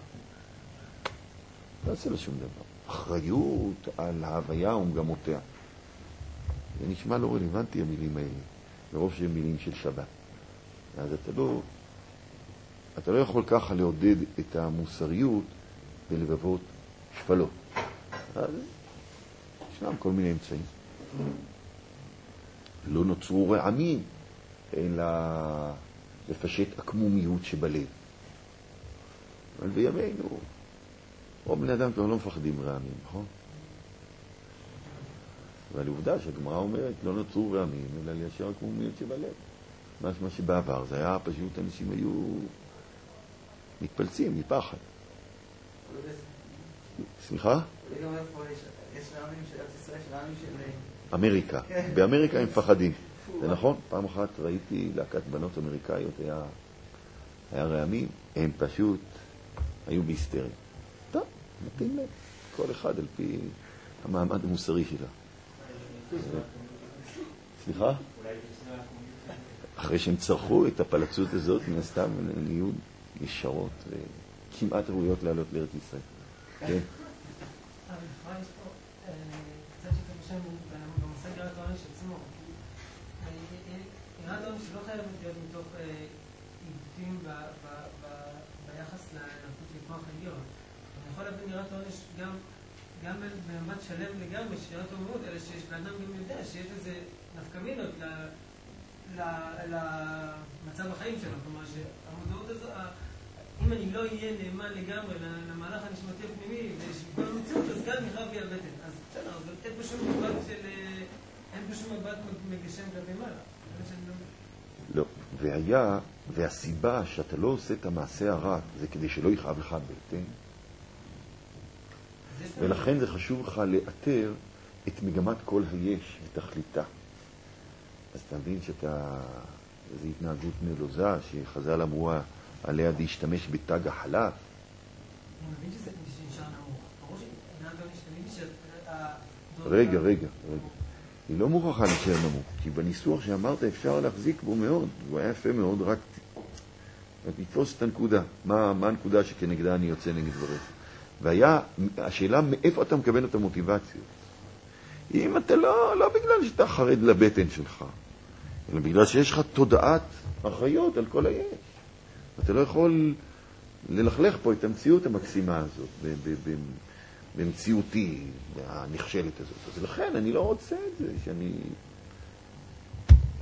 לא עושה לו שום דבר. אחריות על ההוויה ומגמותיה. זה נשמע לא רלוונטי המילים האלה, מרוב שהן מילים של שבת. אז אתה לא, אתה לא יכול ככה לעודד את המוסריות בלבבות שפלות. אז ישנם כל מיני אמצעים. לא נוצרו רעמים, אלא לפשט עקמומיות שבלב. אבל בימינו, רוב בני אדם כבר לא מפחדים רעמים, נכון? אבל עובדה שהגמרא אומרת, לא נוצרו רעמים, אלא ליישר עקמומיות שבלב. משמע שבעבר זה היה פשוט, אנשים היו מתפלצים מפחד. סליחה? יש רעמים של ארץ ישראל, יש רעמים של... אמריקה. באמריקה הם מפחדים. זה נכון? פעם אחת ראיתי להקת בנות אמריקאיות, היה, היה רעמים, הם פשוט היו בהיסטריה. טוב, מתאים להם. כל אחד על פי המעמד המוסרי שלה. סליחה? אחרי שהם צרכו את הפלצות הזאת, מן הסתם נהיו ישרות וכמעט ראויות לעלות לארץ ישראל. כן? אבל יכולה יש פה קצת שאתה חושב במושג יראת העונש עצמו. יראת העונש לא חייבת להיות מתוך עיוותים ביחס לנפות לכוח העליון. אני יכול להבין יראת העונש גם גם במבט שלם לגמרי, שירת אומרות, אלא שיש לאדם גם יודע שיש לזה נפקמינות למצב החיים שלנו. כלומר, שהמודעות הזו, אם אני לא אהיה נאמן לגמרי למהלך הנשמתי הפנימי, ושבכל המציאות, אז גם נכרב לי על בטן. אז בסדר, אז אין פה שום מבט של... אין פה שום מבט מגשם כלפי מעלה. לא, והיה, והסיבה שאתה לא עושה את המעשה הרע, זה כדי שלא יכאב לך בטן. ולכן זה חשוב לך לאתר את מגמת כל היש ותכליתה. אז אתה מבין שאתה, איזו התנהגות נלוזה שחז"ל אמרו עליה להשתמש בתג החלב. אני מבין שזה נשאר נמוך. ברור שעניין גם נשתמש שה... רגע, רגע, רגע. היא לא מוכרחה להישאר נמוך, כי בניסוח שאמרת אפשר להחזיק בו מאוד, הוא היה יפה מאוד, רק לתפוס את הנקודה. מה, מה הנקודה שכנגדה אני יוצא נגד דבריך? והיה, השאלה מאיפה אתה מקבל את המוטיבציות. אם אתה לא, לא בגלל שאתה חרד לבטן שלך, אלא בגלל שיש לך תודעת אחריות על כל היש. אתה לא יכול ללכלך פה את המציאות המקסימה הזאת, במציאותי הנכשלת הזאת. אז לכן אני לא רוצה את זה, שאני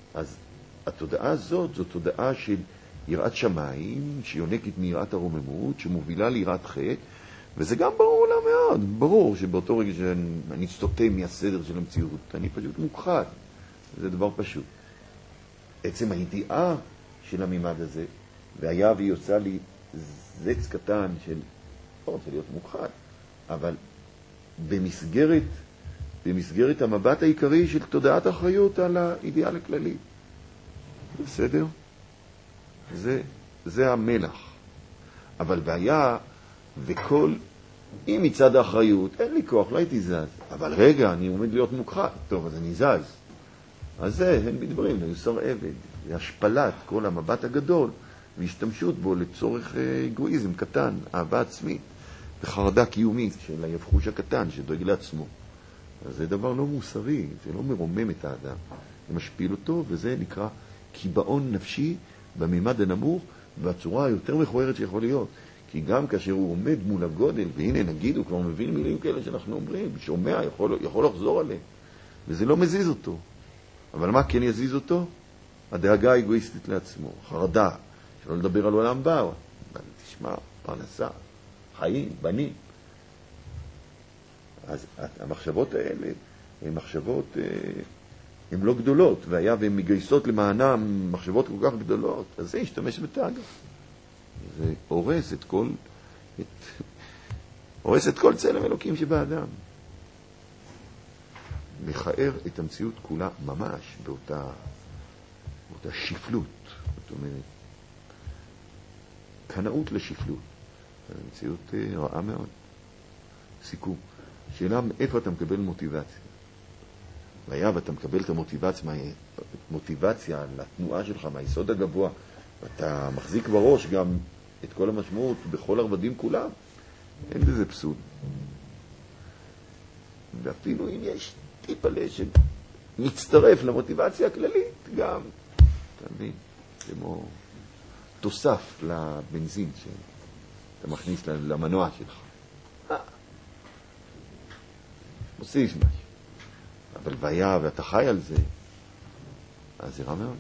אז התודעה הזאת זו תודעה של יראת שמיים, שיונקת מיראת הרוממות, שמובילה ליראת חטא, וזה גם ברור לה מאוד. ברור שבאותו רגע שאני סוטה מהסדר של המציאות, אני פשוט מוכחד. זה דבר פשוט. עצם הידיעה של הממד הזה, והיה והיא יוצא לי זץ קטן של, לא רוצה להיות מוכחד, אבל במסגרת, במסגרת המבט העיקרי של תודעת האחריות על האידיאל הכללי. בסדר? זה, זה המלח. אבל בעיה, וכל, אם מצד האחריות, אין לי כוח, לא הייתי זז. אבל רגע, אני עומד להיות מוכחד. טוב, אז אני זז. אז זה, אין בדברים, ליוסר עבד. זה השפלת כל המבט הגדול, והשתמשות בו לצורך אגואיזם קטן, אהבה עצמית, וחרדה קיומית של היבחוש הקטן שדואג לעצמו. אז זה דבר לא מוסרי, זה לא מרומם את האדם. זה משפיל אותו, וזה נקרא קיבעון נפשי בממד הנמוך, והצורה היותר מכוערת שיכול להיות. כי גם כאשר הוא עומד מול הגודל, והנה נגיד, הוא כבר מבין מילים כאלה שאנחנו אומרים, שומע, יכול, יכול לחזור עליהם. וזה לא מזיז אותו. אבל מה כן יזיז אותו? הדאגה האגואיסטית לעצמו, חרדה, שלא לדבר על עולם בא, תשמע, פרנסה, חיים, בנים. אז המחשבות האלה הן מחשבות, הן לא גדולות, והיה והן מגייסות למענם מחשבות כל כך גדולות, אז זה ישתמש בתאגה. זה הורס את כל, את, הורס את כל צלם אלוקים שבאדם. מכער את המציאות כולה ממש באותה, באותה שפלות, זאת אומרת, קנאות לשפלות. המציאות רעה מאוד. סיכום. שאלה, מאיפה אתה מקבל מוטיבציה? והיה, ואתה מקבל את המוטיבציה, מוטיבציה לתנועה שלך מהיסוד הגבוה, ואתה מחזיק בראש גם את כל המשמעות בכל הרבדים כולם, אין בזה פסול. ואפילו אם יש טיפה שמצטרף למוטיבציה הכללית, גם, אתה מבין, כמו תוסף לבנזין שאתה מכניס למנוע שלך. מוסיף משהו. אבל והיה ואתה חי על זה, אז זה רע מאוד.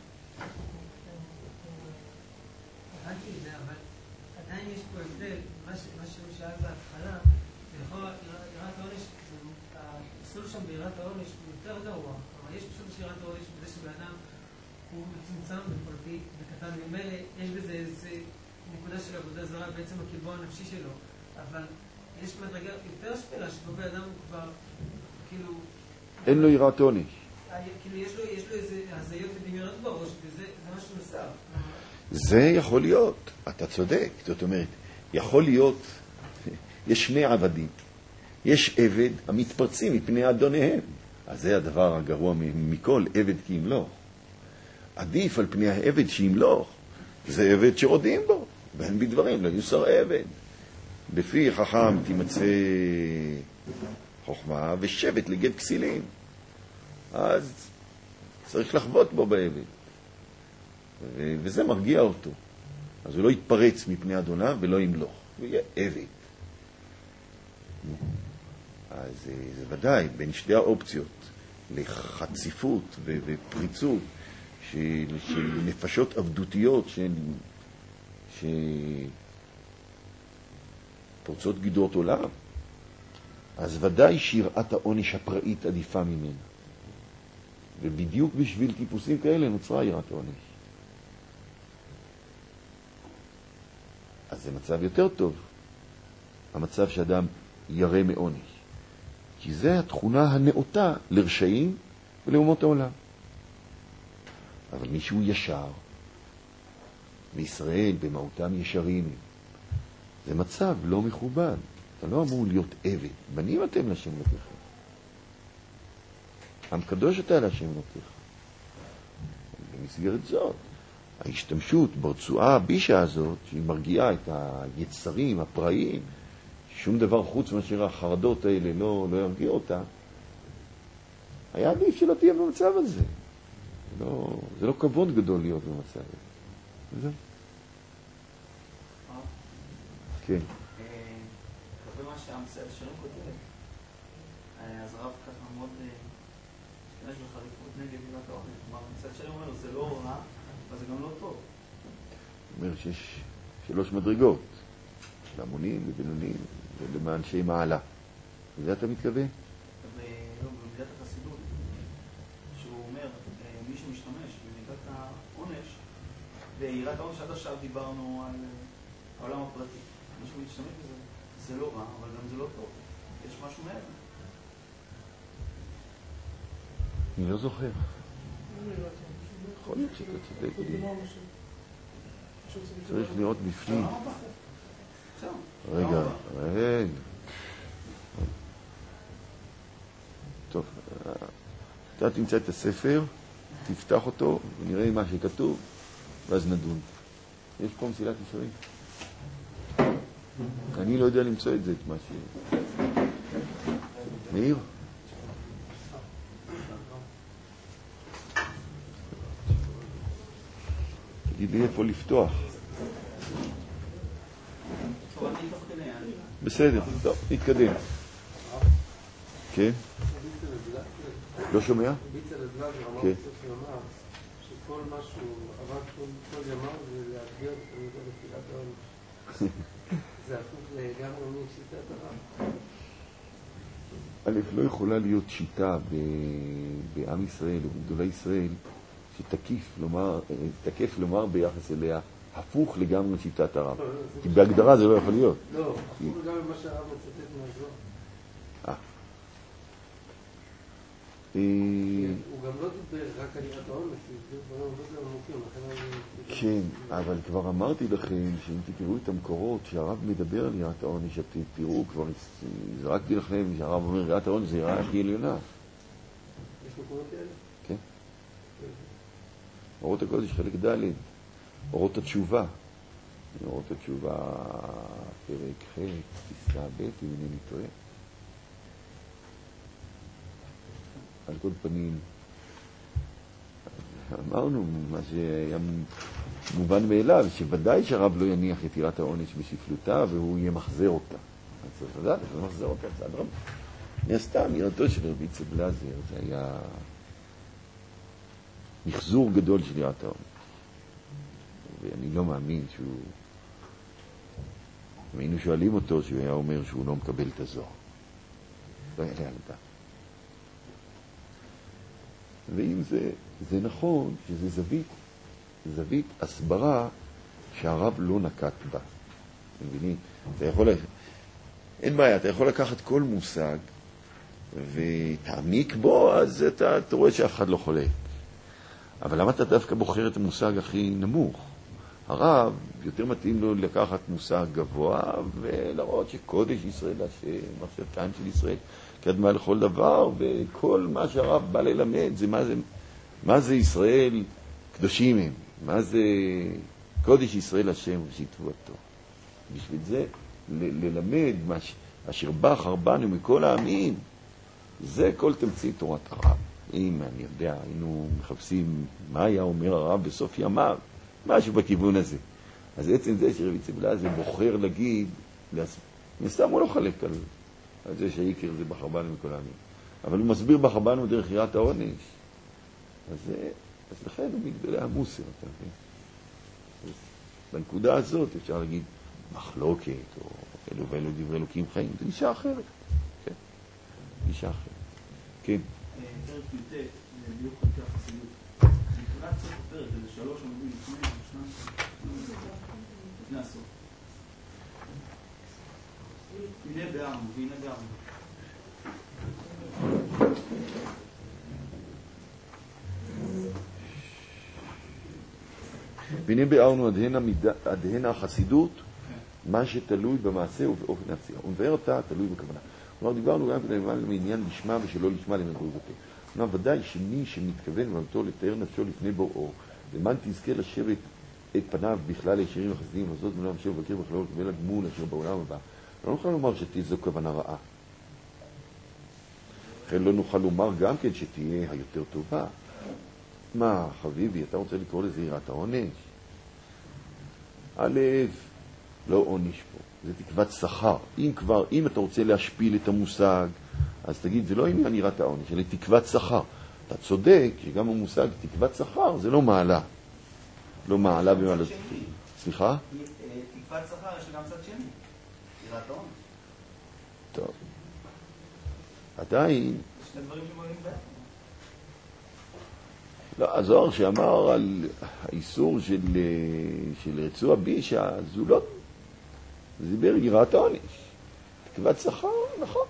הבנתי את זה, אבל עדיין יש פה הבדל, מה שהוא שאל בהתחלה, יראת העונש, הפסול שם ביראת העונש הוא יותר גרוע, אבל יש פשוט שיראת העונש בזה שבאדם הוא מצומצם בפרטי וקטן, ממילא יש בזה איזו נקודה של עבודה זרה, בעצם הקלבוע הנפשי שלו, אבל יש מדרגה יותר שפלה שבו באדם הוא כבר, כאילו... אין לו יראת עונש. כאילו יש לו, יש לו איזה הזיות ודמיונות בראש, וזה משהו נוסף. זה יכול להיות, אתה צודק, זאת אומרת, יכול להיות, יש שני עבדים, יש עבד המתפרצים מפני אדוניהם, אז זה הדבר הגרוע מכל, עבד כי ימלוך. עדיף על פני העבד שימלוך, זה עבד שרודים בו, ואין בדברים, לא יוסר עבד. בפי חכם תימצא חוכמה ושבט לגד כסילים, אז צריך לחוות בו בעבד. ו- וזה מרגיע אותו. אז הוא לא יתפרץ מפני אדוניו ולא ימלוך. הוא יהיה עבד. אז זה ודאי, בין שתי האופציות, לחציפות ו- ופריצות של, של נפשות עבדותיות של, שפורצות גדרות עולם, אז ודאי שיראת העונש הפראית עדיפה ממנה. ובדיוק בשביל טיפוסים כאלה נוצרה יראת העונש. אז זה מצב יותר טוב, המצב שאדם ירא מעונש. כי זה התכונה הנאותה לרשעים ולאומות העולם. אבל מישהו ישר, וישראל במהותם ישרים, זה מצב לא מכובד. אתה לא אמור להיות עבד. בנים אתם לשם אלוקיכם. המקדוש אתה לשם אלוקיך. במסגרת זאת, ההשתמשות ברצועה הבישה הזאת, שהיא מרגיעה את היצרים הפראיים, שום דבר חוץ מאשר החרדות האלה לא, לא ירגיע אותה, היה עדיף שלא תהיה במצב הזה. לא, זה לא כבוד גדול להיות במצב הזה. זה? כן. לגבי מה שהמסעד שלנו כותב, אז הרב ככה מאוד להשתמש בחריפות נגד יראת העונש. כלומר, מצד שני אומר, זה לא רע, אבל זה גם לא טוב. זאת אומרת שיש שלוש מדרגות, להמונים, לבינונים ולאנשי מעלה. לזה אתה מתכוון? במידת החסידות, שהוא אומר, מי שמשתמש במידת העונש, ויראת העונש עד עכשיו דיברנו על העולם הפרטי. מי שמשתמש בזה, זה לא רע, אבל גם זה לא טוב. יש משהו מעבר. אני לא זוכר. יכול להיות שאתה צודק לי. צריך לראות בפנים. רגע, רגע. טוב, אתה תמצא את הספר, תפתח אותו, ונראה מה שכתוב, ואז נדון. יש פה מסילת ישרים. אני לא יודע למצוא את זה, את מה ש... מאיר? תגיד לי איפה לפתוח. בסדר, טוב, נתקדם. כן? לא שומע? כן. שכל משהו עבד כל ימיו זה להגביר את תלמידו לתפילת העונש. זה הפוך לגמרי משיטת הרב. א', לא יכולה להיות שיטה בעם ישראל ובגדולי ישראל שתקיף לומר, תקף לומר ביחס אליה הפוך לגמרי שיטת הרב. כי בהגדרה זה לא יכול להיות. לא, הפוך לגמרי מה שהרב מצטט מהזוהר. אה. הוא גם לא דיבר רק על יראת העונש, הוא דיבר הרבה יותר עמוקים. כן, אבל כבר אמרתי לכם שאם תקראו את המקורות שהרב מדבר על יראת העונש, אתם תראו, כבר זרקתי לכם שהרב אומר יראת העונש זה יראה הכי עליונה. יש מקורות כאלה? כן. אורות הקודש חלק ד', אורות התשובה. אורות התשובה פרק ח', פסקה ב', אם אינני טועה. על כל פנים, אמרנו מה שהיה מובן מאליו, שוודאי שהרב לא יניח את יראת העונש בשפלותה והוא ימחזר אותה. אז צריך לדעת, הוא ימחזר אותה, צעד רב. מהסתם, ירתו של רבי יצחק בלזר, זה היה מחזור גדול של יראת העונש. ואני לא מאמין שהוא... אם היינו שואלים אותו שהוא היה אומר שהוא לא מקבל את הזוהר. לא יעלה על דעת. ואם זה, זה נכון שזה זווית, זווית הסברה שהרב לא נקט בה. אתם מבינים? אתה יכול, אין בעיה, אתה יכול לקחת כל מושג ותעמיק בו, אז אתה, אתה רואה שאף אחד לא חולק. אבל למה אתה דווקא בוחר את המושג הכי נמוך? הרב יותר מתאים לו לקחת מושג גבוה ולראות שקודש ישראל השם, מחשבתן של ישראל, קדמה לכל דבר, וכל מה שהרב בא ללמד זה מה זה, מה זה ישראל קדושים הם, מה זה קודש ישראל השם ושיטבותו. בשביל זה ל- ללמד מה ש... אשר בא חרבנו מכל העמים, זה כל תמצית תורת הרב. אם אני יודע, היינו מחפשים מה היה אומר הרב בסוף ימיו, משהו בכיוון הזה. אז עצם זה שרבי יצחק בלזר בוחר להגיד, מסתם הוא לא חלק על, על זה שהעיקר זה בחרבנו מכל העמים. אבל הוא מסביר בחרבנו דרך יראת העונש. אז, אז לכן הוא מגדולי המוסר, אתה מבין? אז בנקודה הזאת אפשר להגיד מחלוקת, או אלו ואלו דברי אלוקים חיים, זה גישה אחרת. כן? גישה אחרת. כן. פרק י"ט, בדיוק חלקי החסידות. לקראת סוף הפרק, איזה שלוש עמודים לפני, שניים, לפני הסוף. הנה בעם, והנה בעם. והנה ביארנו עד הנה החסידות, מה שתלוי במעשה ובאופן העשייה. ומבאר אותה תלוי בכוונה. כלומר, דיברנו גם כדי מעניין לשמה ושלא לשמה למגור בתי. כלומר, ודאי שמי שמתכוון במתו לתאר נפשו לפני בוראו, למען תזכה לשבת את פניו בכלל הישרים וחסדים, וזאת מלא המשך ובקר בכלול קבל הגמול אשר בעולם הבא. לא נוכל לומר שתהיה זו כוונה רעה. לכן לא נוכל לומר גם כן שתהיה היותר טובה. מה, חביבי, אתה רוצה לקרוא לזה יראת העונש? א', לא עונש פה, זה תקוות שכר. אם כבר, אם אתה רוצה להשפיל את המושג, אז תגיד, זה לא עניין יראת העונש, אלא תקוות שכר. אתה צודק שגם המושג תקוות שכר זה לא מעלה. לא מעלה במעלה. סליחה? תקוות שכר יש גם צד שני. יראת העונש. טוב. עדיין... שני דברים שמועלים ביחד. לא, הזוהר שאמר על האיסור של, של רצוע בישה, אז הוא לא... זה דיבר יראת העונש. תקוות שכר, נכון.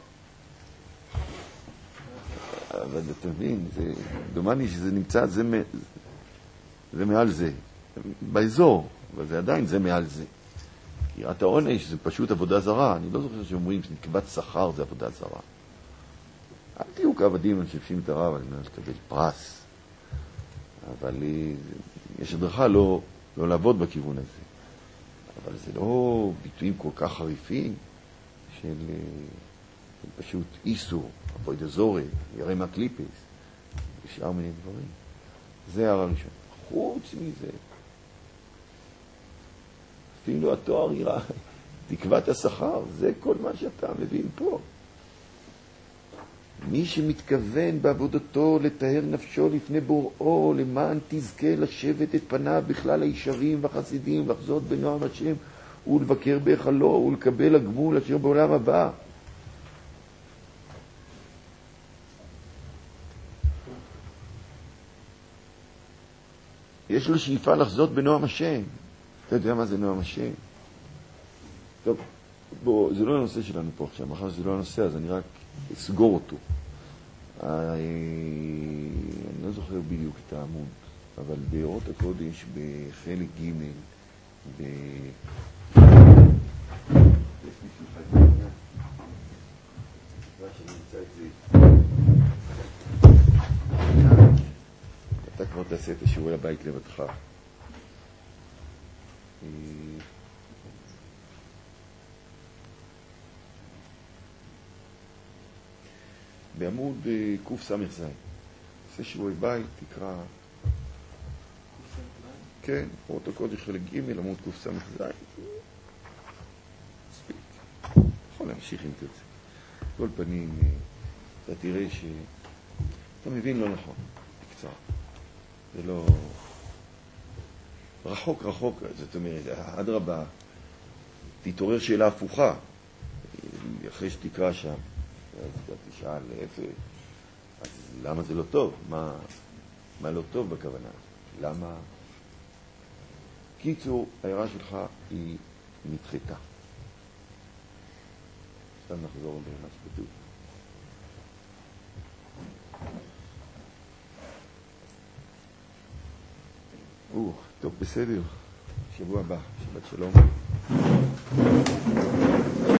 אבל אתה מבין, זה, דומני שזה נמצא, זה, זה מעל זה. באזור, אבל זה עדיין זה מעל זה. יראת העונש זה פשוט עבודה זרה. אני לא זוכר שאומרים שתקוות שכר זה עבודה זרה. אל תהיו כעבדים המשפשים את הרב, אני אומר לקבל פרס. אבל יש הדרכה לא, לא לעבוד בכיוון הזה. אבל זה לא ביטויים כל כך חריפים של, של פשוט איסור, עבודה זרה, ירא מהקליפס, ושאר מיני דברים. זה הערה ראשון. חוץ מזה, אפילו התואר יראה, תקוות השכר, זה כל מה שאתה מבין פה. מי שמתכוון בעבודתו לתאר נפשו לפני בוראו, למען תזכה לשבת את פניו בכלל הישרים והחסידים, לחזות בנועם השם ולבקר בהיכלו ולקבל הגמול אשר בעולם הבא. יש לו שאיפה לחזות בנועם השם. אתה יודע מה זה נועם השם? טוב, בוא, זה לא הנושא שלנו פה עכשיו, מאחר שזה לא הנושא, אז אני רק אסגור אותו. אני לא זוכר בדיוק את העמוד, אבל באורות הקודש, בחלק ג' ב... אתה כבר תעשה את השיעור לבית לבדך. בעמוד קוף סמך זין. עושה שיעורי בית, תקרא... כן, אורות הקודש חלק ג' עמוד קוף סמך זין. מספיק. יכול להמשיך אם תרצה. כל פנים, אתה תראה ש... אתה מבין לא נכון, בקצר. זה לא... רחוק רחוק, זאת אומרת, עד רבה, תתעורר שאלה הפוכה. אחרי שתקרא שם. אז אתה תשאל איפה, אז למה זה לא טוב? מה, מה לא טוב בכוונה? למה? קיצור, ההערה שלך היא נדחתה. עכשיו נחזור למה שכתוב. או, טוב, בסדר. שבוע הבא, שבת שלום.